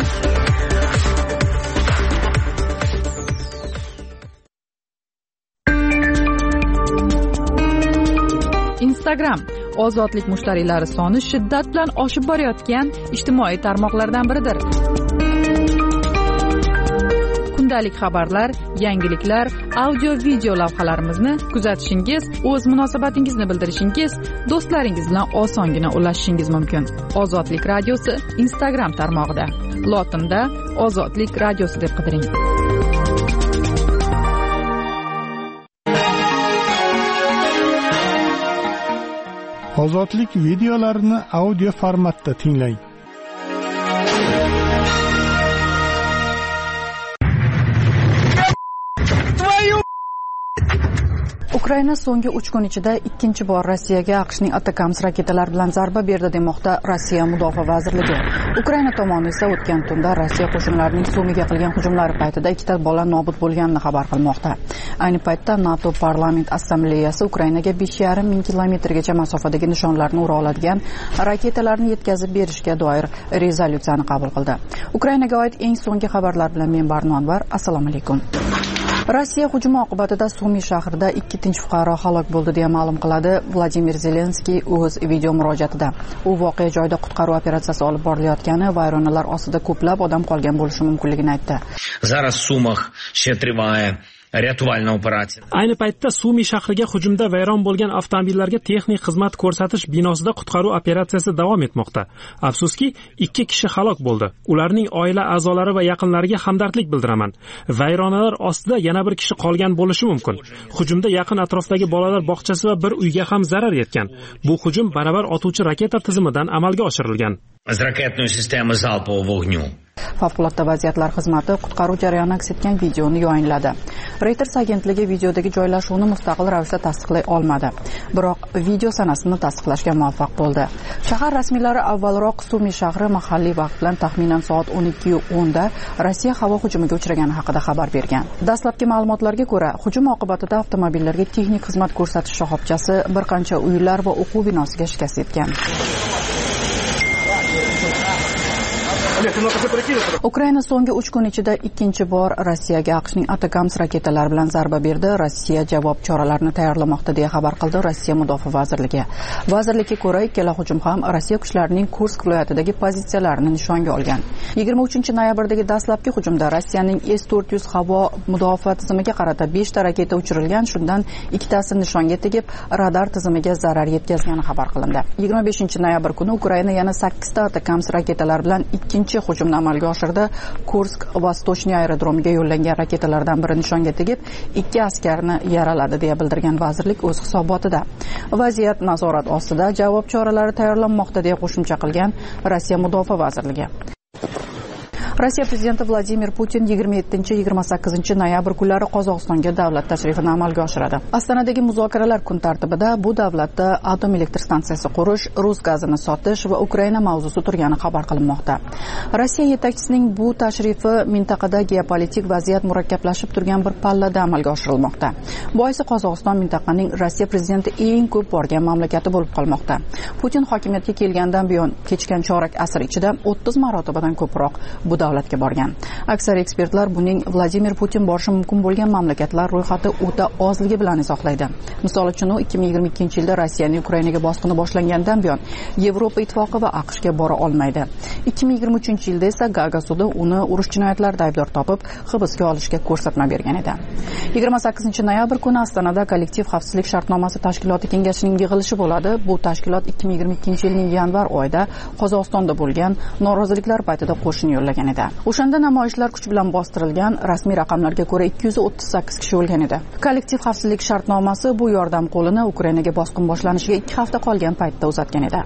Instagram ozodlik mushtariylari soni shiddat bilan oshib borayotgan ijtimoiy tarmoqlardan biridir. Kundalik xabarlar, yangiliklar, audio-video lavhalarimizni kuzatishingiz, o'z munosabatingizni bildirishingiz, do'stlaringiz bilan osongina ulashishingiz mumkin. Ozodlik radiosi Instagram tarmog'ida. Lotinda Ozodlik radiosi deb qidiring. Ozodlik videolarini audio formatda tinglang. Ukraina so'nggi uch kun ichida ikkinchi bor Rossiyaga AQShning Atakams raketalari bilan zarba berdi demoqda Rossiya Mudofaa vazirligi. Ukraina tomoni esa o'tgan tunda Rossiya qo'shinlarining Sumiga qilgan hujumlari paytida ikkita bola nobud bo'lganini xabar qilmoqda. Ayni paytda NATO parlament assambleyasi Ukrainaga besh yarim ming kilometrgacha masofadagi nishonlarni ura oladigan raketalarni yetkazib berishga doir rezolyutsiyani qabul qildi. Ukrainaga oid eng so'nggi xabarlar bilan men Barno Anvar. Assalomu alaykum. Rossiya hujumi oqibatida Sumi shahrida ikki tinch fuqaro halok bo'ldi deya ma'lum qiladi Vladimir Zelenskiy o'z video murojaatida. U voqea joyida qutqaruv operatsiyasi olib borilayotgani, vayronalar ostida ko'plab odam qolgan bo'lishi mumkinligini aytdi. Зараз в Сумах ще триває rятувальна operatsiya. Ayni paytda Sumi shahriga hujumda vayron bo'lgan avtomobillarga texnik xizmat ko'rsatish binosida qutqaruv operatsiyasi davom etmoqda. Afsuski, ikki kishi halok bo'ldi. Ularning oila a'zolari va yaqinlariga hamdardlik bildiraman. Vayronalar ostida yana bir kishi qolgan bo'lishi mumkin. Hujumda yaqin atrofdagi bolalar bog'chasi va bir uyga ham zarar yetgan. Bu hujum baravar otuvchi raketa tizimidan amalga oshirilgan. З ракетної системи залпового вогню. Favqulodda vaziyatlar xizmati qutqaruv jarayoni aks etgan videoni yayinladi. Reuters agentligi videodagi joylashuvni mustaqil ravishda tasdiqlay olmadi. Biroq video sanasini tasdiqlashga muvaffaq bo'ldi. Shahar rasmiylari avvalroq Sumi shahri mahalliy vaqt bilan taxminan soat o'n ikki o'n da Rossiya havo hujumiga uchragani haqida xabar bergan. Dastlabki ma'lumotlarga ko'ra, hujum oqibatida avtomobillarga texnik xizmat ko'rsatish shoxobchasi, bir qancha uylar va o'quv binosiga shikast yetgan. Ukraina so'nggi uch kun ichida ikkinchi bor Rossiyaga AQShning Atakams raketalari bilan zarba berdi. Rossiya javob choralarini tayyorlamoqda deya xabar qildi Rossiya Mudofaa vazirligi. Vazirlikka ko'ra, ikkala hujum ham Rossiya kuchlarining Kursk viloyatidagi pozitsiyalarini nishonga olgan. yigirma uchinchi noyabrdagi dastlabki hujumda Rossiyaning S to'rt yuz havo mudofaa tizimiga qarata besh ta raketa uchirilgan, shundan ikkitasi nishonga tegib, radar tizimiga zarar yetkazgani xabar qilindi. yigirma beshinchi noyabr kuni Ukraina yana sakkiz ta Atakams raketalari bilan ikkinchi hujumni amalga oshirdi. Kursk Vostochniy aerodromiga yo'llangan raketalardan biri nishonga tegib, ikki askarni yaraladi deya bildirgan vazirlik o'z hisobotida. Vaziyat nazorat ostida, javob choralari tayyorlanmoqda deya qo'shimcha qilgan Rossiya Mudofaa vazirligi. Rossiya prezidenti Vladimir Putin yigirma yettinchi yigirma sakkizinchi noyabr kunlari Qozog'istonga davlat tashrifini amalga oshiradi. Ostonadagi muzokaralar kun tartibida bu davlatda atom elektr stansiyasi qurish, rus gazini sotish va Ukraina mavzusi turgani xabar qilinmoqda. Rossiya yetakchisining bu tashrifi mintaqada geopolitik vaziyat murakkablashib turgan bir pallada amalga oshirilmoqda. Boisi Qozog'iston mintaqaning Rossiya prezidenti eng ko'p borgan mamlakati bo'lib qolmoqda. Putin hokimiyatga kelgandan buyon kechgan chorak asr ichida o'ttiz marotabadan ko'proq bu davlatga borgan. Aksar ekspertlar buning Vladimir Putin borishi mumkin bo'lgan mamlakatlar ro'yxati o'ta ozligi bilan izohlaydi. Misol uchun, ikki ming yigirma ikkinchi yilda Rossiyaning Ukrainaga bosqini boshlangandan buyon Yevropa ittifoqi va AQShga bora olmaydi. ikki ming yigirma uchinchi yilda esa Gaaga sudi uni urush jinoyatlarida aybdor topib, hibsga olishga ko'rsatma bergan edi. yigirma sakkizinchi noyabr kuni Ostonada kollektiv xavfsizlik shartnomasi tashkiloti kengashining yig'ilishi bo'ladi. Bu tashkilot ikki ming yigirma ikkinchi yilning yanvar oyida Qozog'istonda bo'lgan noroziliklar paytida qo'shin yo'llagan edi. edi. O'shanda namoyishlar kuch bilan bostirilgan, rasmiy raqamlarga ko'ra ikki yuz o'ttiz sakkiz kishi o'lgan edi. Kollektiv xavfsizlik shartnomasi bu yordam qo'lini Ukrainaga bosqin boshlanishiga ikki hafta qolgan paytda uzatgan edi.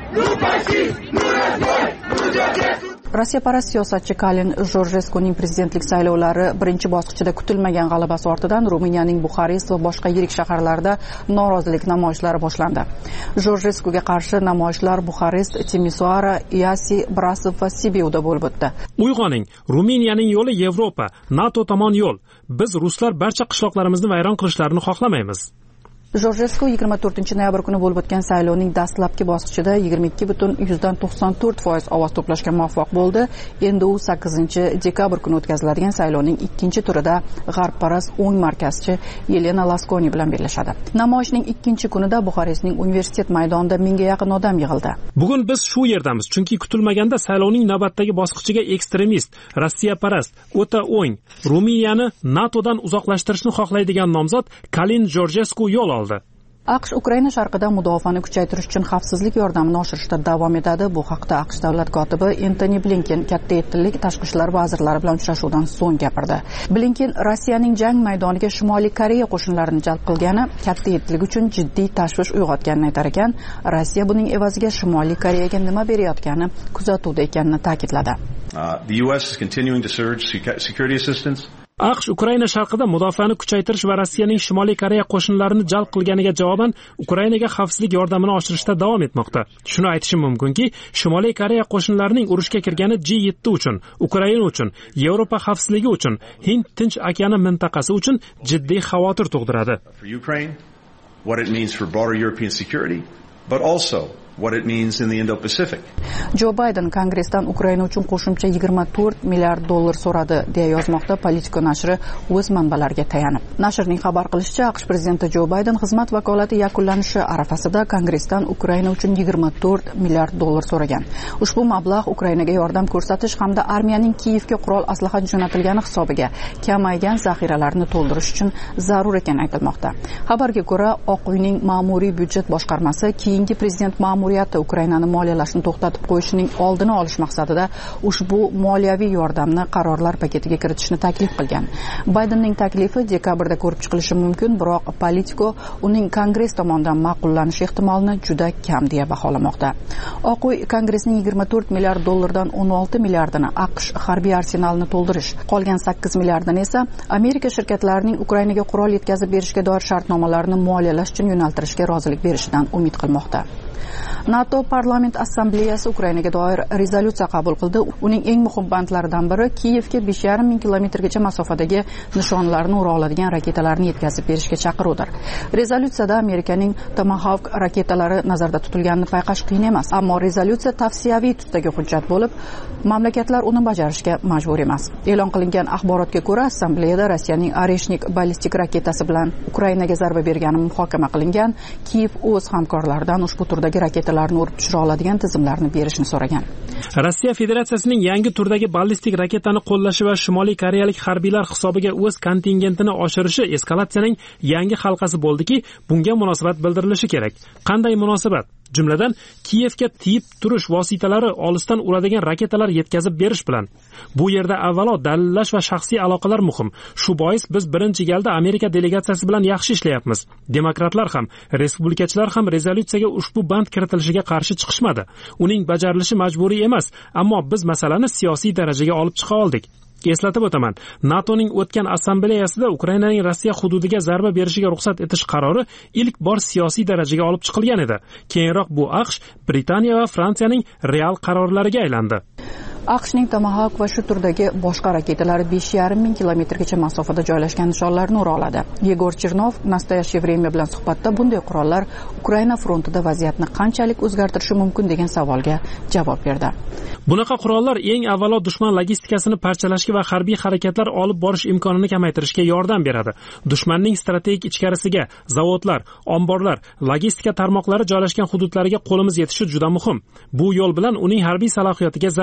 Rossiyaparast siyosatchi Kalin Jorjeskuning prezidentlik saylovlari birinchi bosqichida kutilmagan g'alabasi ortidan Ruminiyaning Buxarest va boshqa yirik shaharlarda norozilik namoyishlari boshlandi. Jorjeskuga qarshi namoyishlar Buxarest, Timisoara, Iasi, Brasov va Sibiuda bo'lib o'tdi. Uyg'oning, Ruminiyaning yo'li Yevropa, NATO tomon yo'l. Biz ruslar barcha qishloqlarimizni vayron qilishlarini xohlamaymiz. Jorjesku yigirma to'rtinchi noyabr kuni bo'lib o'tgan saylovning dastlabki bosqichida yigirma ikki butun yuzdan to'qson to'rt foiz ovoz to'plashga muvaffaq bo'ldi. Endi u sakkizinchi dekabr kuni o'tkaziladigan saylovning ikkinchi turida g'arbparast o'ng markazchi Yelena Laskoni bilan bellashadi. Namoyishning ikkinchi kunida Buxarestning universitet maydonida mingga yaqin odam yig'ildi. Bugun biz shu yerdamiz, chunki kutilmaganda saylovning navbatdagi bosqichiga ekstremist, Rossiyaparast, o'ta o'ng, Ruminiyani NATOdan uzoqlashtirishni xohlaydigan nomzod Kalin Jorjesku yo'l AQSh Ukraina sharqida mudofaani kuchaytirish uchun xavfsizlik yordamini oshirishda davom etadi. Bu haqda AQSh davlat kotibi Antony Blinken katta yettilik tashqi ishlar vazirlari bilan uchrashuvdan so'ng gapirdi. Blinken Rossiyaning jang maydoniga Shimoliy Koreya qo'shinlarini jalb qilgani katta yettilik uchun jiddiy tashvish uyg'otganini aytar ekan, Rossiya buning evaziga Shimoliy Koreyaga nima berayotgani kuzatuvda ekanini ta'kidladi. Uh, the U S is continuing to surge security assistance. AQSh Ukraina sharqida mudofaani kuchaytirish va Rossiyaning Shimoliy Koreya qo'shinlarini jalb qilganiga javoban Ukrainaga xavfsizlik yordamini oshirishda davom etmoqda. Shuni aytishim mumkinki, Shimoliy Koreya qo'shinlarining urushga kirgani G yetti uchun, Ukraina uchun, Yevropa xavfsizligi uchun, Hind Tinch okeani mintaqasi uchun jiddiy xavotir tug'diradi. For Ukraine, what it means for broader European security, but also what it means in the Indo-Pacific. Joe Biden Kongressdan Ukraina uchun qo'shimcha yigirma to'rt milliard dollar so'radi, deya yozmoqda Politico nashri o'z manbalariga tayanib. Nashrning xabar qilishicha, AQSh prezidenti Joe Biden xizmat vakolati yakunlanishi arafasida Kongressdan Ukraina uchun yigirma to'rt milliard dollar so'ragan. Ushbu mablag' Ukrainaga yordam ko'rsatish hamda armiyaning Kiyevga qurol aslahat jo'natilgani hisobiga kamaygan zaxiralarni to'ldirish uchun zarur ekani aytilmoqda. Xabarga ko'ra, Oq uyning ma'muriy byudjet boshqarmasi keyingi prezident ma'mur Ukrainani moliyalashni to'xtatib qo'yishining oldini olish maqsadida ushbu moliyaviy yordamni qarorlar paketiga kiritishni taklif qilgan. Baydenning taklifi dekabrda ko'rib chiqilishi mumkin, biroq Politico uning Kongress tomonidan ma'qullanishi ehtimolini juda kam deya baholamoqda. Oq uy Kongressning yigirma to'rt milliard dollardan o'n olti milliardini AQSh harbiy arsenalini to'ldirish, qolgan sakkiz milliardini esa Amerika shirkatlarining Ukrainaga qurol yetkazib berishga doir shartnomalarini moliyalash uchun yo'naltirishga rozilik berishidan umid qilmoqda. NATO parlament assambleyasi Ukrainaga doir rezolyutsiya qabul qildi. Uning eng muhim bandlaridan biri Kiyevga besh yarim ming kilometrgacha masofadagi nishonlarni ura oladigan raketalarni yetkazib berishga chaqiruvdir. Rezolyutsiyada Amerikaning Tomahawk raketalari nazarda tutilganini payqash qiyin emas, ammo rezolyutsiya tavsiyaviy tusdagi hujjat bo'lib, mamlakatlar uni bajarishga majbur emas. E'lon qilingan axborotga ko'ra, assambleyada Rossiyaning Oreshnik ballistik raketasi bilan Ukrainaga zarba bergani muhokama qilingan. Kiyev o'z hamkorlaridan ushbu turdagi raketalarni urib tushira oladigan tizimlarni berishni so'ragan. Rossiya Federatsiyasining yangi turdagi ballistik raketani qo'llashi va Shimoliy Koreyalik harbiylar hisobiga o'z kontingentini oshirishi eskalatsiyaning yangi halqasi bo'ldiki, bunga munosabat bildirilishi kerak. Qanday munosabat? Jumladan, Kiyevga tiyib turish vositalari olisdan uradigan raketalar yetkazib berish bilan. Bu yerda avvalo dalillash va shaxsiy aloqalar muhim. Shu bois biz birinchi galda Amerika delegatsiyasi bilan yaxshi ishlayapmiz. Demokratlar ham, respublikachilar ham rezolyutsiyaga ushbu band kiritilishiga qarshi chiqishmadi. Uning bajarilishi majburiy emas, ammo biz masalani siyosiy darajaga olib chiqa oldik. Eslatib o'taman, NATOning o'tgan assambleyasida Ukrainaning Rossiya hududiga zarba berishiga ruxsat etish qarori ilk bor siyosiy darajaga olib chiqilgan edi. Keyinroq bu AQSh, Britaniya va Fransiyaning real qarorlariga aylandi. AQShning Tomahawk va shu turdagi boshqa raketalari besh yarim ming kilometrgacha masofada joylashgan nishonlarni ura oladi. Yegor Chernov Nastoyashye время bilan suhbatda bunday qurollar Ukraina frontida vaziyatni qanchalik o'zgartirishi mumkin degan savolga javob berdi. Bunaqa qurollar eng avvalo dushman logistikasini parchalashga va harbiy harakatlar olib borish imkonini kamaytirishga yordam beradi. Dushmanning strategik ichkarisiga, zavodlar, omborlar, logistika tarmoqlari joylashgan hududlariga qo'limiz yetishi juda muhim. Bu yo'l bilan uning harbiy salohiyatiga zarba beriladi.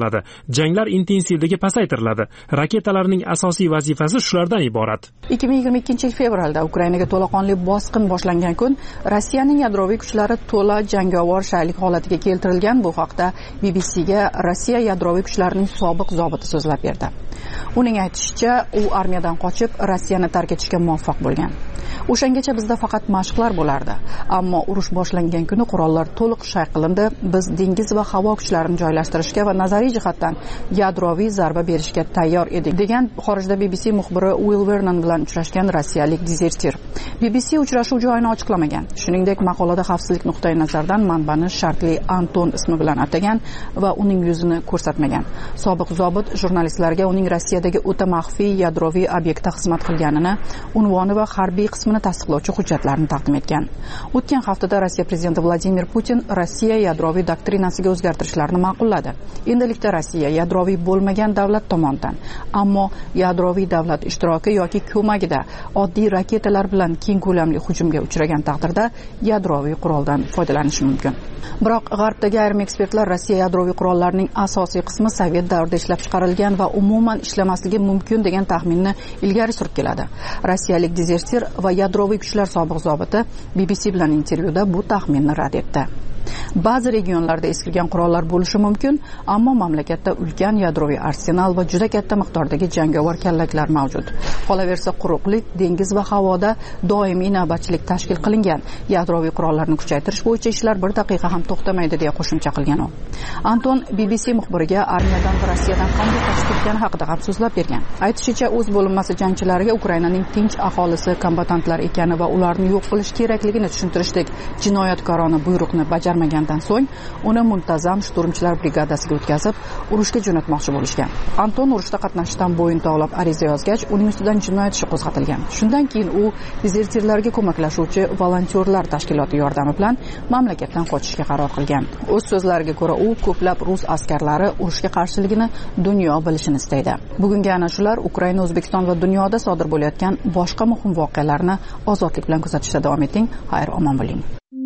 to'xtatiladi, janglar intensivligi pasaytiriladi. Raketalarning asosiy vazifasi shulardan iborat. ikki ming yigirma ikkinchi yil fevralda Ukrainaga to'laqonli bosqin boshlangan kun Rossiyaning yadroviy kuchlari to'la jangovar shaylik holatiga keltirilgan. Bu haqda B B C ga Rossiya yadroviy kuchlarining sobiq zobiti so'zlab berdi. Uning aytishicha, u armiyadan qochib Rossiyani tark etishga muvaffaq bo'lgan. O'shangacha bizda faqat mashqlar bo'lardi, ammo urush boshlangan kuni qurollar to'liq shay qilindi. Biz dengiz va havo kuchlarini joylashtirishga va nazariy jihatdan yadroviy zarba berishga tayyor edik, degan xorijda B B C muxbiri Will Vernon bilan uchrashgan rossiyalik dezertir. B B C uchrashuv joyini ochiqlamagan. Shuningdek, maqolada xavfsizlik nuqtai nazaridan manbani shartli Anton ismi bilan atagan va uning yuzini ko'rsatmagan. Sobiq zobit jurnalistlarga uning Rossiyadagi o'ta maxfiy yadroviy obyektda xizmat qilganini, unvoni va harbiy qismini tasdiqlovchi hujjatlarni taqdim etgan. O'tgan haftada Rossiya prezidenti Vladimir Putin Rossiya yadroviy doktrinasiga o'zgartirishlarni ma'qulladi. Endilikda Rossiya yadroviy bo'lmagan davlat tomonidan, ammo yadroviy davlat ishtiroki yoki ko'magida oddiy raketalar bilan keng ko'lamli hujumga uchragan taqdirda yadroviy quroldan foydalanishi mumkin. Biroq g'arbdagi ayrim ekspertlar Rossiya yadroviy qurollarining asosiy qismi Sovet davrida ishlab chiqarilgan va umuman ishlamasligi mumkin degan taxminni ilgari surib keladi. Rossiyalik dezertir va yadroviy kuchlar sobiq zobiti B B C bilan intervyuda bu taxminni rad etdi. Ba'zi regionlarda eskirgan qurollar bo'lishi mumkin, ammo mamlakatda ulkan yadroviy arsenal va juda katta miqdordagi jangovar kallaklar mavjud. Qolaversa, quruqlik, dengiz va havoda doimiy navbatchilik tashkil qilingan. Yadroviy qurollarni kuchaytirish bo'yicha ishlar bir daqiqa ham to'xtamaydi deya qo'shimcha qilgan u. Anton B B C muxbiriga armiyadan va Rossiyadan qanday qochib ketgani haqida ham so'zlab bergan. Aytishicha, o'z bo'linmasi jangchilariga Ukrainaning tinch aholisi kombatantlar ekani va ularni yo'q qilish kerakligini tushuntirishdek jinoyatkorona buyruqni bajarmagandan so'ng uni muntazam shturmchilar brigadasiga o'tkazib, urushga jo'natmoqchi bo'lishgan. Anton urushda qatnashishdan bo'yin tovlab ariza yozgach, uning ustidan jinoyat ishi qo'zg'atilgan. Shundan keyin u dezertirlarga ko'maklashuvchi volontyorlar tashkiloti yordami bilan mamlakatdan qochishga qaror qilgan. O'z so'zlariga ko'ra, u ko'plab rus askarlari urushga qarshiligini dunyo bilishini istaydi. Bugungi ana shular Ukraina, O'zbekiston va dunyoda sodir bo'layotgan boshqa muhim voqealarni ozodlik bilan kuzatishda davom eting. Xayr, omon bo'ling.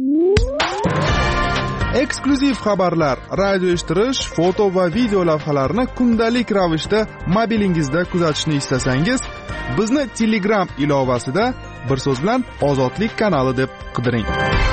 Eksklyuziv xabarlar, radio eshittirish, foto va video lavhalarni kundalik ravishda mobilingizda kuzatishni istasangiz, bizni Telegram ilovasida bir so'z bilan Ozodlik kanali deb qidiring.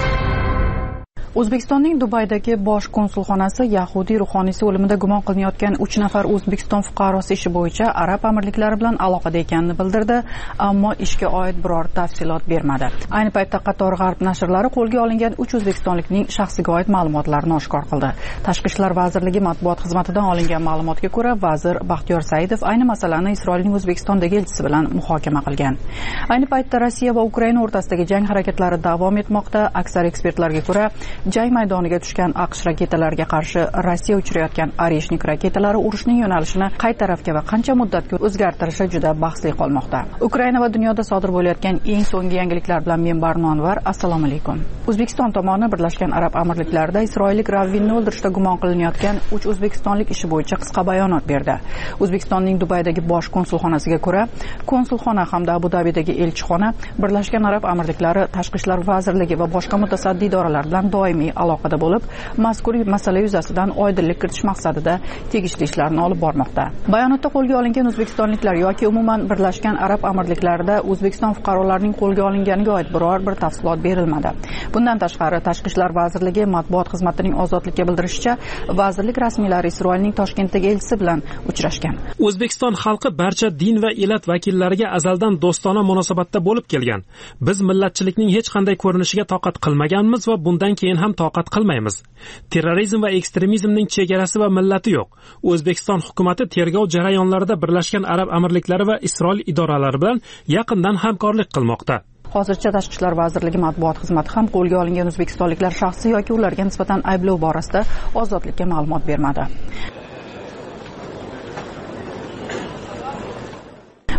O'zbekistonning Dubaydagi bosh konsulxonasi Yahudiy ruhoniysi o'limida gumon qilinayotgan uch nafar O'zbekiston fuqarosi ishi bo'yicha Arab amirliklari bilan aloqada ekanini bildirdi, ammo ishga oid biror tafsilot bermadi. Ayni paytda qator g'arb nashrlari qo'lga olingan uch o'zbekistonlikning shaxsiga oid ma'lumotlarini oshkor qildi. Tashqi ishlar vazirligi matbuot xizmatidan olingan ma'lumotga ko'ra, vazir Baxtiyor Saidov ayni masalani Isroilning O'zbekistondagi elchisi bilan muhokama qilgan. Ayni paytda Rossiya va Ukraina o'rtasidagi jang harakatlari davom etmoqda. Aksar ekspertlarga ko'ra, jang maydoniga tushgan AQSh raketalariga qarshi Rossiya uchirayotgan Oreshnik raketalari urushning yo'nalishini qay tarafga va qancha muddatga o'zgartirishi juda bahsli qolmoqda. Ukraina va dunyoda sodir bo'layotgan eng so'nggi yangiliklar bilan men Barno Anvar. Assalomu alaykum. O'zbekiston tomoni Birlashgan Arab Amirliklarida isroillik ravvinni o'ldirishda gumon qilinayotgan uch o'zbekistonlik ishi bo'yicha qisqa bayonot berdi. O'zbekistonning Dubaydagi bosh konsulxonasiga ko'ra, konsulxona hamda Abu Dabidagi elchixona Birlashgan Arab Amirliklari Tashqi ishlar vazirligi va boshqa mutasaddi idoralar bilan doimiy aloqada bo'lib, mazkur masala yuzasidan oydinlik kiritish maqsadida tegishli ishlarni olib bormoqda. Bayonotda qo'lga olingan o'zbekistonliklar yoki umuman Birlashgan Arab Amirliklarida O'zbekiston fuqarolarining qo'lga olinganiga oid biror bir tafsilot berilmadi. Bundan tashqari, Tashqi ishlar vazirligi matbuot xizmatining ozodlikka bildirishicha, vazirlik rasmiylari Isroilning Toshkentdagi elchisi bilan uchrashgan. O'zbekiston xalqi barcha din va elat vakillariga azaldan do'stona munosabatda bo'lib kelgan. Biz millatchilikning hech qanday ko'rinishiga toqat qilmaganmiz va bundan keyin ham toqat qilmaymiz. Terrorizm va ekstremizmning chegarasi va millati yo'q. O'zbekiston hukumatı tergov jarayonlarida Birlashgan Arab Amirliklari va Isroil idoralari bilan yaqindan hamkorlik qilmoqda. Hozircha Tashqi ishlar vazirligi matbuot xizmati ham qo'lga olingan o'zbekistonliklar shaxsi yoki ularga nisbatan ayblov borasida ozodlikka ma'lumot bermadi.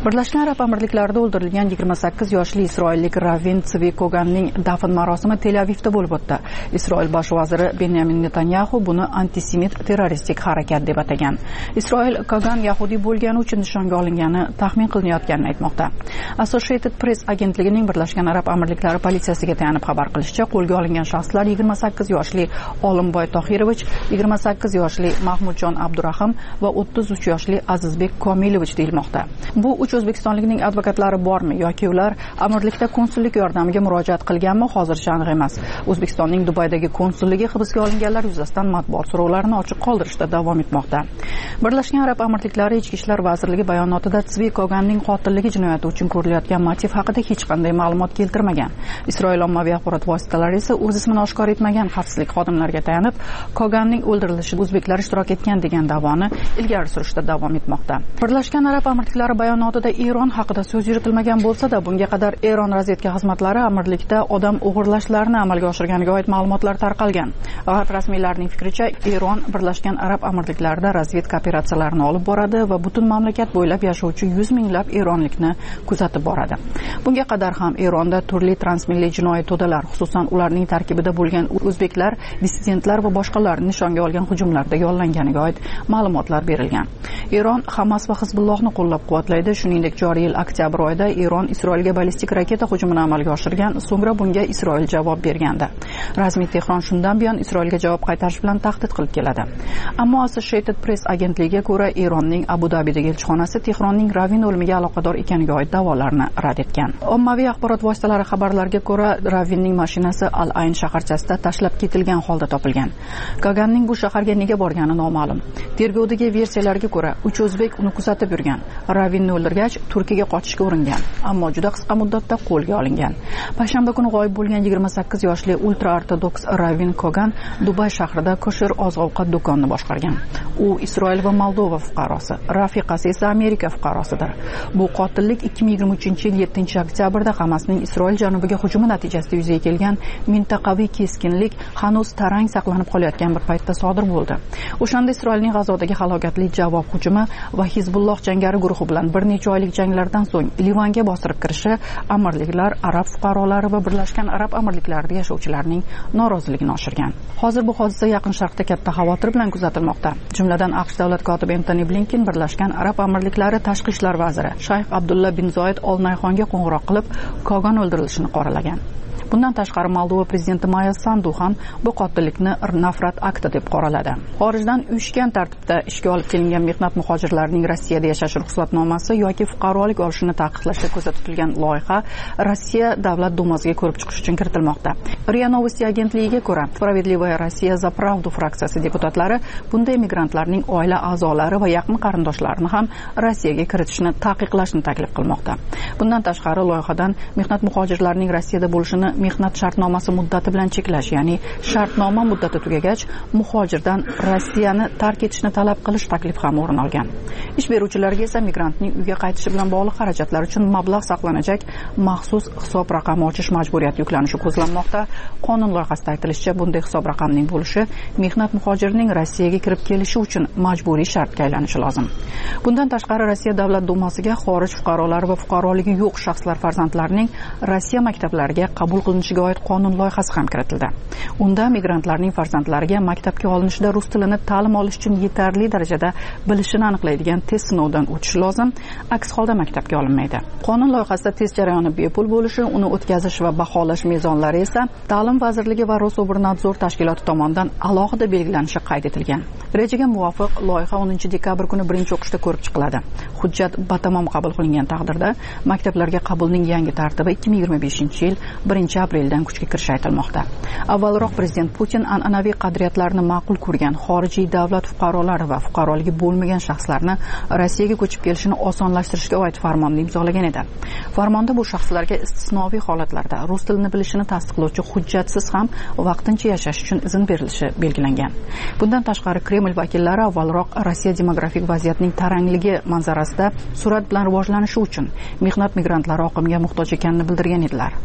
Birlashgan Arab Amirliklarida o'ldirilgan yigirma sakkiz yoshli isroillik Ravin Tzvi Koganning dafn marosimi Tel Avivda bo'lib o'tdi. Isroil bosh vaziri Benyamin Netanyahu buni antisemit terroristik harakat deb atagan. Isroil Kogan yahudiy bo'lgani uchun nishonga olingani taxmin qilinayotganini aytmoqda. Associated Press agentligining Birlashgan Arab Amirliklari politsiyasiga tayanib xabar qilishicha, qo'lga olingan shaxslar yigirma sakkiz yoshli Olimboy Tohirovich, yigirma sakkiz yoshli Mahmudjon Abdurahim va o'ttiz uch yoshli Azizbek Komilovich deyilmoqda. Bu uch o'zbekistonlikning advokatlari bormi yoki ular amirlikda konsullik yordamiga murojaat qilganmi hozircha aniq emas. O'zbekistonning Dubaydagi konsulligi hibsga olinganlar yuzasidan matbuot so'rovlarini ochiq qoldirishda davom etmoqda. Birlashgan Arab Amirliklari Ichki ishlar vazirligi bayonotida Tzvi Koganning qotilligi jinoyati uchun ko'rilayotgan motiv haqida hech qanday ma'lumot keltirmagan. Isroil ommaviy axborot vositalari esa o'z ismini oshkor etmagan xavfsizlik xodimlariga tayanib, Koganning o'ldirilishida o'zbeklar ishtirok etgan degan da'voni ilgari surishda davom etmoqda. Birlashgan Arab Amirliklari bayonotida Eron haqida so'z yuritilmagan bo'lsa-da, bunga qadar Eron razvedka xizmatlari amirlikda odam o'g'irlashlarni amalga oshirganiga oid ma'lumotlar tarqalgan. G'arb rasmiylarining fikricha, Eron Birlashgan Arab Amirliklarida razvedka operatsiyalarini olib boradi va butun mamlakat bo'ylab yashovchi yuz minglab eronlikni kuzatib boradi. Bunga qadar ham Eronda turli transmilliy jinoiy to'dalar, xususan ularning tarkibida bo'lgan o'zbeklar, dissidentlar va boshqalar nishonga olgan hujumlarda yollanganiga oid ma'lumotlar berilgan. Eron Hamas va Hizbullohni qo'llab-quvvatlaydi. Shuningdek, joriy yil oktyabr oyida Eron Isroilga ballistik raketa hujumini amalga oshirgan, so'ngra bunga Isroil javob bergandi. Rasmiy Tehron shundan buyon Isroilga javob qaytarish bilan tahdid qilib keladi. Ammo Associated Press agentligiga ko'ra, Eronning Abu Dabidagi elchixonasi Tehronning Ravin o'limiga aloqador ekaniga oid da'volarni rad etgan. Ommaviy axborot vositalari xabarlariga ko'ra, Ravinning mashinasi Al-Ayn shaharchasida tashlab ketilgan holda topilgan. Koganning bu shaharga nega borgani noma'lum. Tergovdagi versiyalarga ko'ra, uch o'zbek uni kuzatib yurgan. Ravinni o'ldirgach, Turkiyaga qochishga uringan, ammo juda qisqa muddatda qo'lga olingan. Payshanba kuni g'oyib bo'lgan yigirma sakkiz yoshli ultra-ortodoks Ravin Kogan Dubay shahrida kosher oziq-ovqat do'konini boshqargan. U Isroil va Moldova fuqarosi, rafiqasi esa Amerika fuqarosidir. Bu qotillik ikki ming yigirma uchinchi yil yettinchi oktyabrda Hamasning Isroil janubiga hujumi natijasida yuzaga kelgan mintaqaviy keskinlik hanuz tarang saqlanib qolayotgan bir paytda sodir bo'ldi. O'shanda Isroilning G'azodagi halokatli javob hujumi va Hizbulloh jangari guruhi bilan bir necha oylik janglardan so'ng Livanga bostirib kirishi amirliklar, arab fuqarolari va Birlashgan Arab Amirliklarida yashovchilarning noroziligini oshirgan. Hozir bu hodisa Yaqin Sharqda katta xavotir bilan kuzatilmoqda. Jumladan AQSh davlat kotibi Antony Blinken Birlashgan Arab Amirliklari tashqi ishlar vaziri Shayx Abdulla bin Zoid Al Nayxonga qo'ng'iroq qilib, Kogan o'ldirilishini qoralagan. Bundan tashqari Moldova prezidenti Maya Sandu ham bu qotillikni nafrat akti deb qoraladi. Xorijdan uyushgan tartibda ishga olib kelingan mehnat muhojirlarining Rossiyada yashash ruxsatnomasi yoki fuqarolik olishini taqiqlashga ko'zda tutilgan loyiha Rossiya Davlat dumasiga ko'rib chiqish uchun kiritilmoqda. RIA Novosti agentligiga ko'ra, Spravedlivaya Rossiya za Pravdu fraksiyasi deputatlari bunday migrantlarning oila a'zolari va yaqin qarindoshlarini ham Rossiyaga kiritishni taqiqlashni taklif qilmoqda. Bundan tashqari loyihadan mehnat muhojirlarining Rossiyada bo'lishini mehnat shartnomasi muddati bilan cheklash, ya'ni shartnoma muddati tugagach muhojirdan Rossiyani tark etishni talab qilish taklifi ham o'rin olgan. Ish beruvchilarga esa migrantning uyga qaytishi bilan bog'liq xarajatlar uchun mablag' saqlanajak maxsus hisob raqami ochish majburiyati yuklanishi ko'zlanmoqda. Qonun loyihasida aytilishicha, bunday hisob raqamining bo'lishi mehnat muhojirining Rossiyaga kirib kelishi uchun majburiy shartga aylanishi lozim. Bundan tashqari Rossiya Davlat dumasiga xorij fuqarolari va fuqaroligi yo'q shaxslar farzandlarining Rossiya maktablariga qabul qilinishiga oid qonun loyihasi ham kiritildi. Unda migrantlarning farzandlariga maktabga olinishda rus tilini ta'lim olish uchun yetarli darajada bilishini aniqlaydigan test sinovidan o'tishi lozim, aks holda maktabga olinmaydi. Qonun loyihasida test jarayoni bepul bo'lishi, uni o'tkazish va baholash mezonlari esa Ta'lim vazirligi va Rosobernadzor tashkiloti tomonidan alohida belgilanishi qayd etilgan. Rejaga muvofiq loyiha o'ninchi dekabr kuni birinchi o'qishda ko'rib chiqiladi. Hujjat batamom qabul qilingan taqdirda maktablarga qabulning yangi tartibi ikki ming yigirma beshinchi yil birinchi apreldan kuchga kirishi aytilmoqda. Avvalroq prezident Putin an'anaviy qadriyatlarni ma'qul ko'rgan xorijiy davlat fuqarolari va fuqaroligi bo'lmagan shaxslarni Rossiyaga ko'chib kelishini osonlashtirishga oid farmonni imzolagan edi. Farmonda bu shaxslarga istisnoviy holatlarda rus tilini bilishini tasdiqlovchi hujjatsiz ham vaqtincha yashash uchun izn berilishi belgilangan. Bundan tashqari Kreml vakillari avvalroq Rossiya demografik vaziyatining tarangligi manzarasida surat bilan rivojlanishi uchun mehnat migrantlari oqimiga muhtoj ekanini bildirgan edilar.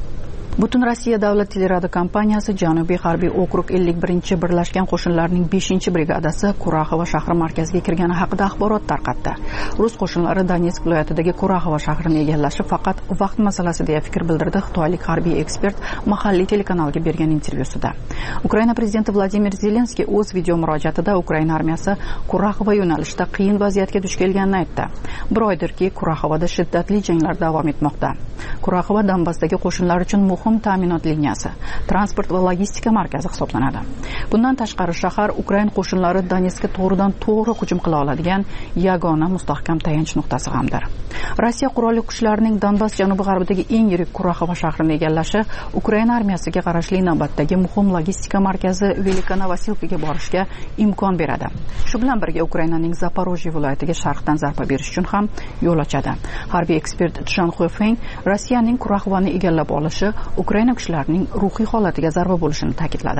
Butun Rossiya davlat teleradio kompaniyasi Janubiy harbiy okrug ellik birinchi birlashgan qo'shinlarning beshinchi brigadasi Kuraxova shahri markaziga kirgani haqida axborot tarqatdi. Rus qo'shinlari Donetsk viloyatidagi Kuraxova shahrini egallashi faqat vaqt masalasi deya fikr bildirdi xitoylik harbiy ekspert mahalliy telekanalga bergan intervyusida. Ukraina prezidenti Vladimir Zelenskiy o'z video murojaatida Ukraina armiyasi Kuraxova yo'nalishida qiyin vaziyatga duch kelganini aytdi. Bir oydirki, Kuraxovada shiddatli janglar davom etmoqda. Kuraxova Donbassdagi qo'shinlar uchun muhim ta'minot liniyasi, transport va logistika markazi hisoblanadi. Bundan tashqari shahar Ukraina qo'shinlari Donetskka to'g'ridan to'g'ri hujum qila oladigan yagona mustahkam tayanch nuqtasi hamdir. Rossiya qurolli kuchlarining Donbass janubi-g'arbidagi eng yirik Kuraxova shahrini egallashi Ukraina armiyasiga qarashli navbatdagi muhim logistika markazi Velikonovosilkaga borishga imkon beradi. Shu bilan birga Ukrainaning Zaporojye viloyatiga sharqdan zarba berish uchun ham yo'l ochadi. Harbiy ekspert Chan Huifeng Rossiyaning Kuraxovani egallab olishi Ukraina kuchlarining ruhiy holatiga zarba bo'lishini ta'kidladi.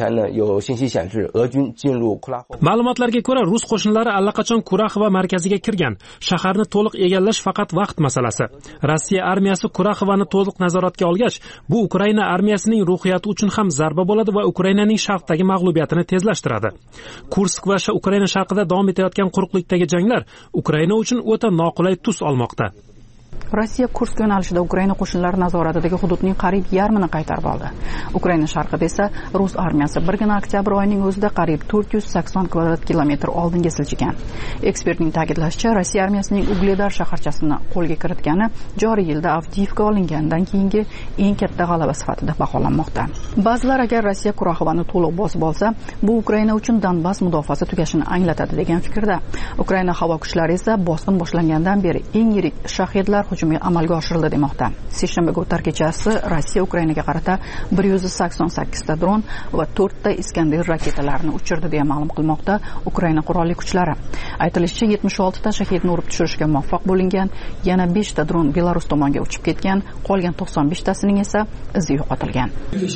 Ma'lumotlarga ko'ra, rus qo'shinlari allaqachon Kuraxova markaziga kirgan. Shaharni to'liq egallash faqat vaqt masalasi. Rossiya armiyasi Kuraxovani to'liq nazoratga olgach, bu Ukraina armiyasining ruhiyati uchun ham zarba bo'ladi va Ukrainaning sharqdagi mag'lubiyatini tezlashtiradi. Kursk va Ukraina sharqida davom etayotgan quruqlikdagi janglar Ukraina uchun o'ta noqulay tus olmoqda. Rossiya Kursk yo'nalishida Ukraina qo'shinlari nazoratidagi hududning qariyb yarmini qaytarib oldi. Ukraina sharqida esa rus armiyasi birgina oktyabr oyining o'zida qariyb to'rt yuz sakson kvadrat kilometr oldinga siljigan. Ekspertning ta'kidlashicha, Rossiya armiyasining Ugledar shaharchasini qo'lga kiritgani joriy yilda Avdiivka olingandan keyingi eng katta g'alaba sifatida baholanmoqda. Ba'zilar agar Rossiya Kuraxovani to'liq bosib olsa, bu Ukraina uchun Donbass mudofaasi tugashini anglatadi degan fikrda. Ukraina havo kuchlari esa bosqin boshlangandan beri eng yirik shahidlar hujumi amalga oshirildi demoqda. Seshanba o'tar kechasi Rossiya Ukrainaga qarata bir yuz sakson sakkiz ta dron va to'rt ta Iskander raketalarini uchirdi deya ma'lum qilmoqda Ukraina qurolli kuchlari. Aytilishicha, yetmish olti ta shahidni urib tushirishga muvaffaq bo'lingan, yana besh ta dron Belarus tomonga uchib ketgan, qolgan to'qson besh tasining esa izi yo'qotilgan.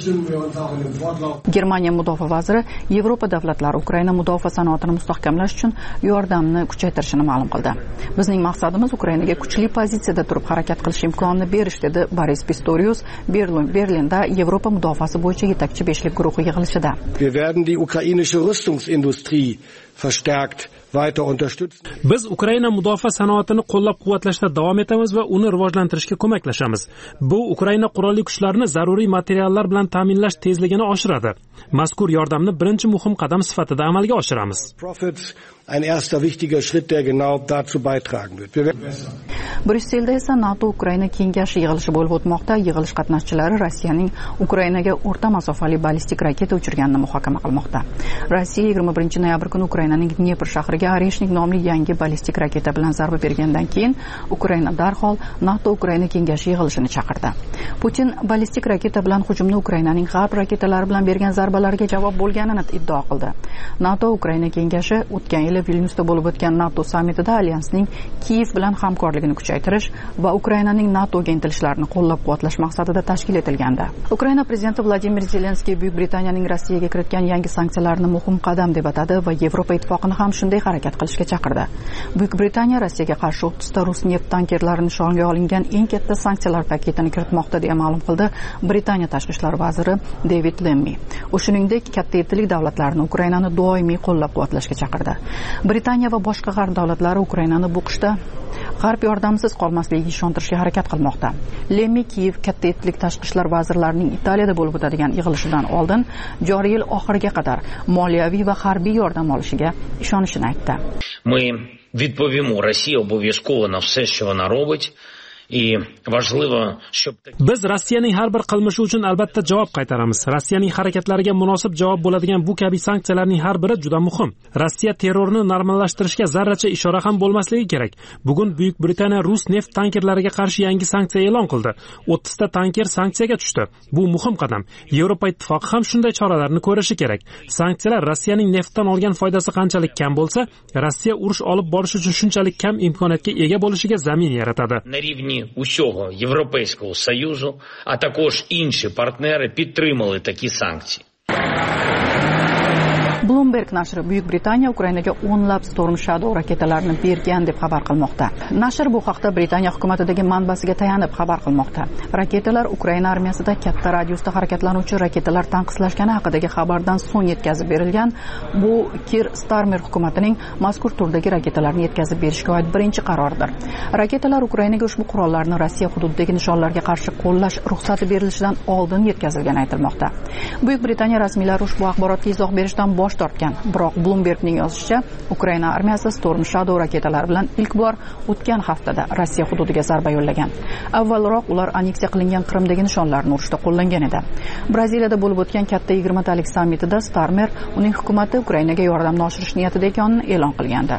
Germaniya mudofaa vaziri Yevropa davlatlari Ukraina mudofaa sanoatini mustahkamlash uchun yordamni kuchaytirishini ma'lum qildi. Bizning maqsadimiz Ukrainaga kuchli pozitsiyada turib harakat qilish imkonini berish, dedi Boris Pistorius Berlinda Yevropa mudofaasi bo'yicha yetakchi beshlik guruhi yig'ilishida. Wir werden die ukrainische Rüstungsindustrie verstärkt weiter unterstützen. Biz Ukraina mudofaa sanoatini qo'llab-quvvatlashda davom etamiz va uni rivojlantirishga ko'maklashamiz. Bu Ukraina qurolli kuchlarini zaruriy materiallar bilan ta'minlash tezligini oshiradi. Mazkur yordamni birinchi muhim qadam sifatida amalga oshiramiz. Ein erster wichtiger Schritt, der genau dazu beitragen wird. Bryusselda esa NATO Ukraina kengashi yig'ilishi bo'lib o'tmoqda. Yig'ilish qatnashchilari Rossiyaning Ukrainaga o'rta masofali ballistik raketa uchirganini muhokama qilmoqda. Rossiya yigirma birinchi noyabr kuni Ukrainaning Dnepr shahriga Oreshnik nomli yangi ballistik raketa bilan zarba bergandan keyin Ukraina darhol NATO Ukraina kengashi yig'ilishini chaqirdi. Putin ballistik raketa bilan hujumni Ukrainaning g'arb raketalari bilan bergan zarbalariga javob bo'lganini iddao qildi. NATO Ukraina kengashi o'tgan yil Vilnyusda bo'lib o'tgan NATO sammitida alyansning Kiyev bilan hamkorligini kuchaytirish va Ukrainaning NATOga intilishlarini qo'llab-quvvatlash maqsadida tashkil etilgandi. Ukraina prezidenti Vladimir Zelenskiy Buyuk Britaniyaning Rossiyaga kiritgan yangi sanksiyalarni muhim qadam deb atadi va Yevropa ittifoqini ham shunday harakat qilishga chaqirdi. Buyuk Britaniya Rossiyaga qarshi o'ttiz ta rus neft tankerlari nishonga olingan eng katta sanksiyalar paketini kiritmoqda deya ma'lum qildi Britaniya tashqi ishlar vaziri David Lammy. U shuningdek katta yettilik davlatlarni Ukrainani doimiy qo'llab-quvvatlashga chaqirdi. Britaniya va boshqa g'arb davlatlari Ukrainani bu qishda g'arb yordamsiz qolmasligiga ishontirishga harakat qilmoqda. Lemmi Kiyev katta yettilik tashqi ishlar vazirlarining Italiyada bo'lib o'tadigan yig'ilishidan oldin joriy yil oxiriga qadar moliyaviy va harbiy yordam olishiga ishonishini aytdi. Ми відповімо, Росія обов'язково на все, що вона робить. И важливо, щоб biz Rossiyaning har bir qilmishi uchun albatta javob qaytaramiz. Rossiyaning harakatlariga munosib javob bo'ladigan bu kabi sanksiyalarning har biri juda muhim. Rossiya terrorni normallashtirishga zarracha ishora ham bo'lmasligi kerak. Bugun Buyuk Britaniya rus neft tankerlariga qarshi yangi sanksiya e'lon qildi. o'ttiz ta tanker sanksiyaga tushdi. Bu muhim qadam. Yevropa ittifoqi ham shunday choralarni ko'rishi kerak. Sanksiyalar Rossiyaning neftdan olgan foydasi qanchalik kam bo'lsa, Rossiya urush olib borish uchun shunchalik kam imkoniyatga ega bo'lishiga zamin yaratadi. Усього Європейського Союзу, а також інші партнери підтримали такі санкції. Bloomberg nashri Buyuk Britaniya Ukrainaga o'nlab Storm Shadow raketalarini bergan deb xabar qilmoqda. Nashr bu haqda Britaniya hukumatidagi manbasiga tayanib xabar qilmoqda. Raketalar Ukraina armiyasida katta radiusda harakatlanuvchi raketalar tanqislashgani haqidagi xabardan so'ng yetkazib berilgan. Bu Kir Starmer hukumatining mazkur turdagi raketalarni yetkazib berishga oid birinchi qaroridir. Raketalar Ukrainaga ushbu qurollarni Rossiya hududidagi nishonlarga qarshi qo'llash ruxsati berilishidan oldin yetkazilgani aytilmoqda. Buyuk Britaniya rasmiylari ushbu axborotga izoh berishdan bosh tortgan. Biroq Bloombergning yozishicha, Ukraina armiyasi Storm Shadow raketalari bilan ilk bor o'tgan haftada Rossiya hududiga zarba yo'llagan. Avvalroq ular anneksiya qilingan Qrimdagi nishonlarni urishda qo'llangan edi. Braziliyada bo'lib o'tgan katta yigirmatalik sammitida Starmer uning hukumati Ukrainaga yordamni oshirish niyatida ekanini e'lon qilgandi.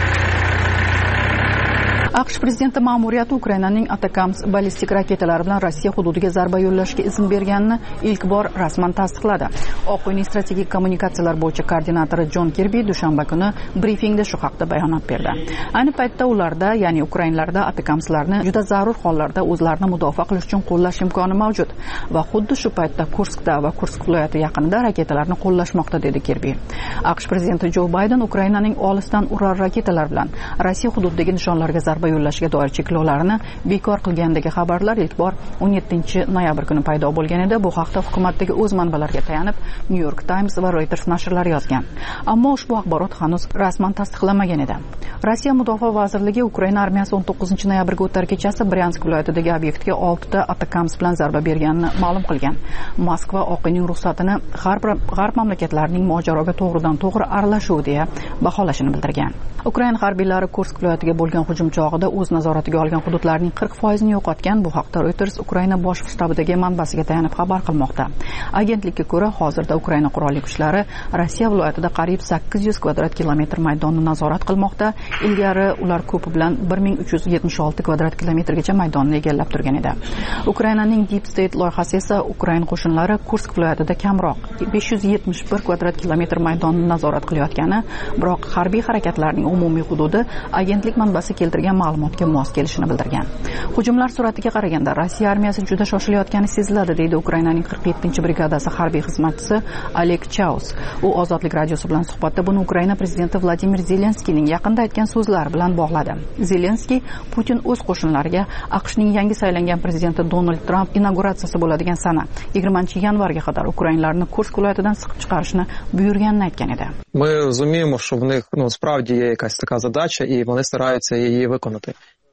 AQSh prezidenti ma'muriyati Ukrainaning Atakams ballistik raketalari bilan Rossiya hududiga zarba yo'llashga izn berganini ilk bor rasman tasdiqladi. Oq uyning strategik kommunikatsiyalar bo'yicha koordinatori Jon Kirbi dushanba kuni brifingda shu haqda bayonot berdi. Ayni paytda ularda, ya'ni Ukrainalarda Atakamslarni juda zarur hollarda o'zlarini mudofaa qilish uchun qo'llash imkoni mavjud va xuddi shu paytda Kurskda va Kursk viloyati yaqinida raketalarni qo'llashmoqda, dedi Kirbi. AQSh prezidenti Jo Bayden Ukrainaning olisdan urar raketalar bilan Rossiya hududidagi nishonlarga zarba yo'llashga doir cheklovlarni bekor qilgandagi xabarlar ilk bor o'n yettinchi noyabr kuni paydo bo'lgan edi. Bu haqda hukumatdagi o'z manbalariga tayanib New York Times va Reuters nashrlari yozgan. Ammo ushbu axborot hanuz rasman tasdiqlanmagan edi. Rossiya Mudofaa vazirligi Ukraina armiyasi o'n to'qqizinchi noyabrga o'tar kechasi Bryansk viloyatidagi obyektga oltita Atakams bilan zarba berganini ma'lum qilgan. Moskva Oq uyning ruxsatini g'arb mamlakatlarining mojaroga to'g'ridan to'g'ri aralashuv deya baholashini bildirgan. Ukraina harbiylari Kursk viloyatiga bo'lgan hujum chog'ida o'z nazoratiga olgan hududlarning qirq foizini yo'qotgan. Bu haqda Reuters Ukraina bosh shtabidagi manbasiga tayanib xabar qilmoqda. Agentlikka ko'ra, hozirda Ukraina qurolli kuchlari Rossiya viloyatida qariyb sakkiz yuz kvadrat kilometr maydonni nazorat qilmoqda. Ilgari ular ko'pi bilan bir ming uch yuz yetmish olti kvadrat kilometrgacha maydonni egallab turgan edi. Ukrainaning Deep State loyihasi esa Ukraina qo'shinlari Kursk viloyatida kamroq besh yuz yetmish bir kvadrat kilometr maydonni nazorat qilayotgani, biroq harbiy harakatlarning umumiy hududi agentlik manbasi keltirgan ma'lumotga mos kelishini bildirgan. Hujumlar sur'atiga qaraganda Rossiya armiyasi juda shoshilayotgani seziladi, deydi Ukrainaning qirq yettinchi brigadasi harbiy xizmatchisi Oleg Chaus. U Ozodlik radiosi bilan suhbatda buni Ukraina prezidenti Vladimir Zelenskiyning yaqinda aytgan so'zlari bilan bog'ladi. Zelenskiy Putin o'z qo'shinlariga AQShning yangi saylangan prezidenti Donald Tramp inauguratsiyasi bo'ladigan sana yigirmanchi yanvarga qadar ukrainlarni Kursk viloyatidan siqib chiqarishni buyurganini aytgan edi. Ми розуміємо, що в них, ну, справді є якась така задача, і вони стараються її виконати.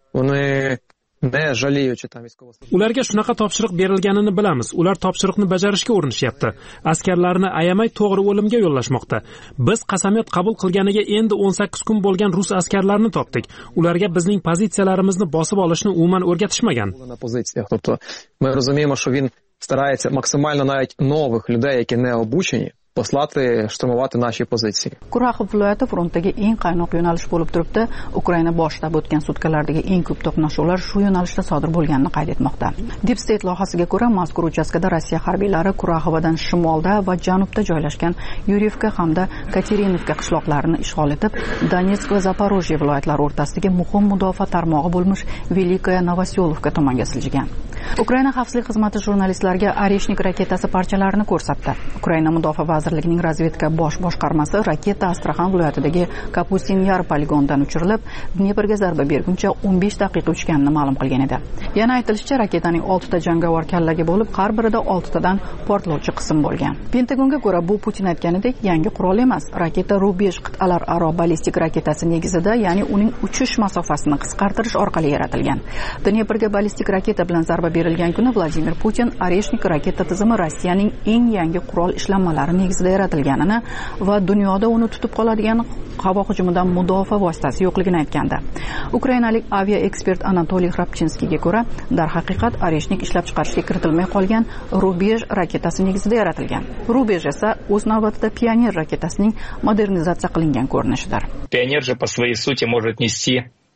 Вони ne жалеючи там військовослужбовців. Ularga shunaqa topshiriq berilganini bilamiz. Ular topshiriqni bajarishga urinishyapti. Askarlarni ayamay to'g'ri o'limga yo'llashmoqda. Biz qasamyod qabul qilganiga endi o'n sakkiz kun bo'lgan rus askarlarini topdik. Ularga bizning pozitsiyalarimizni bosib olishni umuman o'rgatishmagan. На позиціях. Тобто ми розуміємо, що він старається максимально навіть нових людей, які не обучені, poslati shturmovati наши позиции. Kuraxov viloyati frontdagi eng qaynoq yo'nalish bo'lib turibdi. Ukraina boshlab o'tgan sutkalardagi eng ko'p to'qnashuvlar shu yo'nalishda sodir bo'lganini qayd etmoqda. Deep State loyihasiga ko'ra, mazkur uchastkada Rossiya harbiylari Kuraxovadan shimolda va janubda joylashgan Yurivka hamda Katerinovka qishloqlarini ishg'ol etib, Donetsk va Zaporojye viloyatlari o'rtasidagi muhim mudofaa tarmog'i bo'lmish Velikaya Novosyolovka tomonga siljigan. Ukraina xavfsizlik xizmati jurnalistlarga Oreshnik raketasi parchalarini ko'rsatdi. Ukraina mudofaa vazirligining razvedka bosh boshqarmasi raketa Astraxan viloyatidagi Kapustin Yar poligonidan uchirilib, Dneprga zarba berguncha o'n besh daqiqa uchganini ma'lum qilgan edi. Yana aytilishicha, raketaning oltita jangovar kallagi bo'lib, har birida oltitadan portlovchi qism bo'lgan. Pentagonga ko'ra, bu Putin aytganidek yangi qurol emas. Raketa Rubej qit'alararo ballistik raketasi negizida, ya'ni uning uchish masofasini qisqartirish orqali yaratilgan. Dneprga ballistik raketa bilan zarba berilgan kuni Vladimir Putin Oreshnik raketa tizimi Rossiyaning eng yangi qurol ishlanmalari negizida yaratilganini va dunyoda uni tutib qoladigan havo hujumidan mudofaa vositasi yo'qligini aytgandi. Ukrainalik avia ekspert Anatoliy Hrabchinskiyga ko'ra, darhaqiqat Oreshnik ishlab chiqarishga kiritilmay qolgan Rubej raketasi negizida yaratilgan. Rubej esa o'z navbatida Pioner raketasining modernizatsiya qilingan ko'rinishidir. Pioner же по своей сути может нести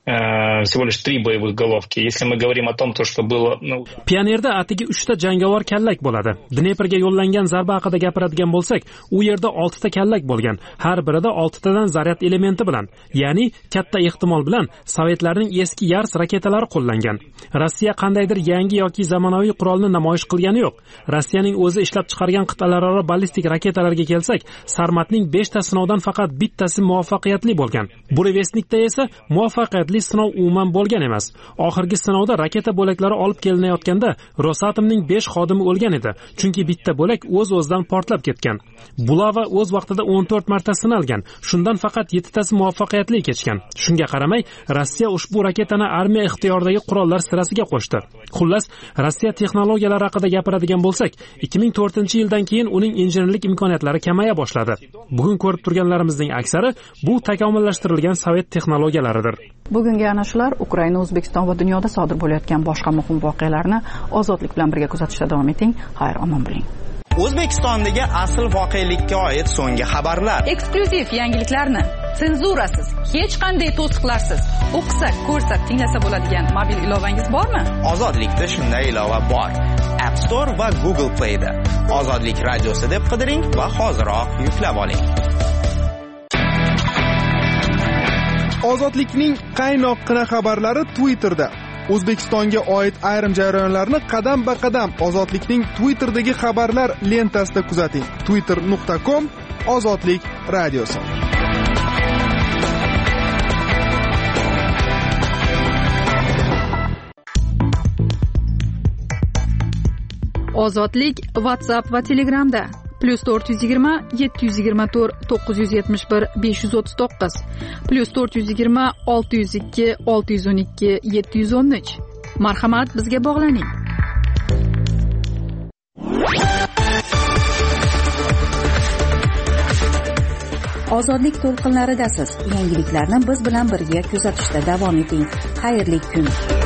всего лишь три боевых головки. Если мы говорим о том, то, что было... Ну... Pionerda atigi uchta jangovar kallak bo'ladi. Dneprga yo'llangan zarba haqida gapiradigan bo'lsak, u yerda oltita kallak bo'lgan. Har birida oltitadan zaryad elementi bilan, ya'ni katta ehtimol bilan sovetlarning eski Yars raketalari qo'llangan. Rossiya qandaydir yangi yoki zamonaviy qurolni namoyish qilgani yo'q. Rossiyaning o'zi ishlab chiqargan qit'alararo ballistik raketalarga kelsak, Sarmatning beshta sinovdan faqat bittasi muvaffaqiyatli bo'lgan. Burevestnikda esa muvaffaqiyatli sinov umuman bo'lgan emas. Oxirgi sinovda raketa bo'laklari olib kelinayotganda Rosatomning besh xodimi o'lgan edi, chunki bitta bo'lak o'z-o'zidan portlab ketgan. Bulava o'z vaqtida o'n to'rt marta sinalgan, shundan faqat yettitasi muvaffaqiyatli kechgan. Shunga qaramay, Rossiya ushbu raketani armiya ixtiyoridagi qurollar sirasiga qo'shdi. Xullas, Rossiya texnologiyalari haqida gapiradigan bo'lsak, ikki ming to'rtinchi yildan keyin uning injenerlik imkoniyatlari kamaya boshladi. Bugun ko'rib turganlarimizning aksari bu takomillashtirilgan sovet texnologiyalaridir. Bugungi ana shular Ukraina, O'zbekiston va dunyoda sodir bo'layotgan boshqa muhim voqealarni ozodlik bilan birga kuzatishda davom eting. Xayr, omon bo'ling. O'zbekistondagi asl voqelikka oid so'nggi xabarlar. Eksklyuziv yangiliklarni senzurasiz, hech qanday to'siqlarsiz o'qisa, ko'rsa, tinglasa bo'ladigan mobil ilovangiz bormi? Ozodlikda shunday ilova bor. App Store va Google Play'da. Ozodlik radiosi deb qidiring va hoziroq yuklab oling. Ozodlikning qaynoqqina xabarlari Twitterda. O'zbekistonga oid ayrim jarayonlarni qadam-ba-qadam Ozodlikning Twitter'dagi xabarlar lentasida kuzating. twitter nuqta com Ozodlik radiosi. Ozodlik WhatsApp va Telegramda plus to'rt yuz yigirma yetti yuz yigirma to'rt to'qqiz yuz yetmish bir besh yuz o'ttiz to'qqiz plus to'rt yuz yigirma olti yuz ikki olti yuz o'n ikki yetti yuz o'n uch. Marhamat, bizga bog'laning. Ozodlik to'lqinlaridasiz. Yangiliklarni biz bilan birga kuzatishda davom eting. Xayrli kun.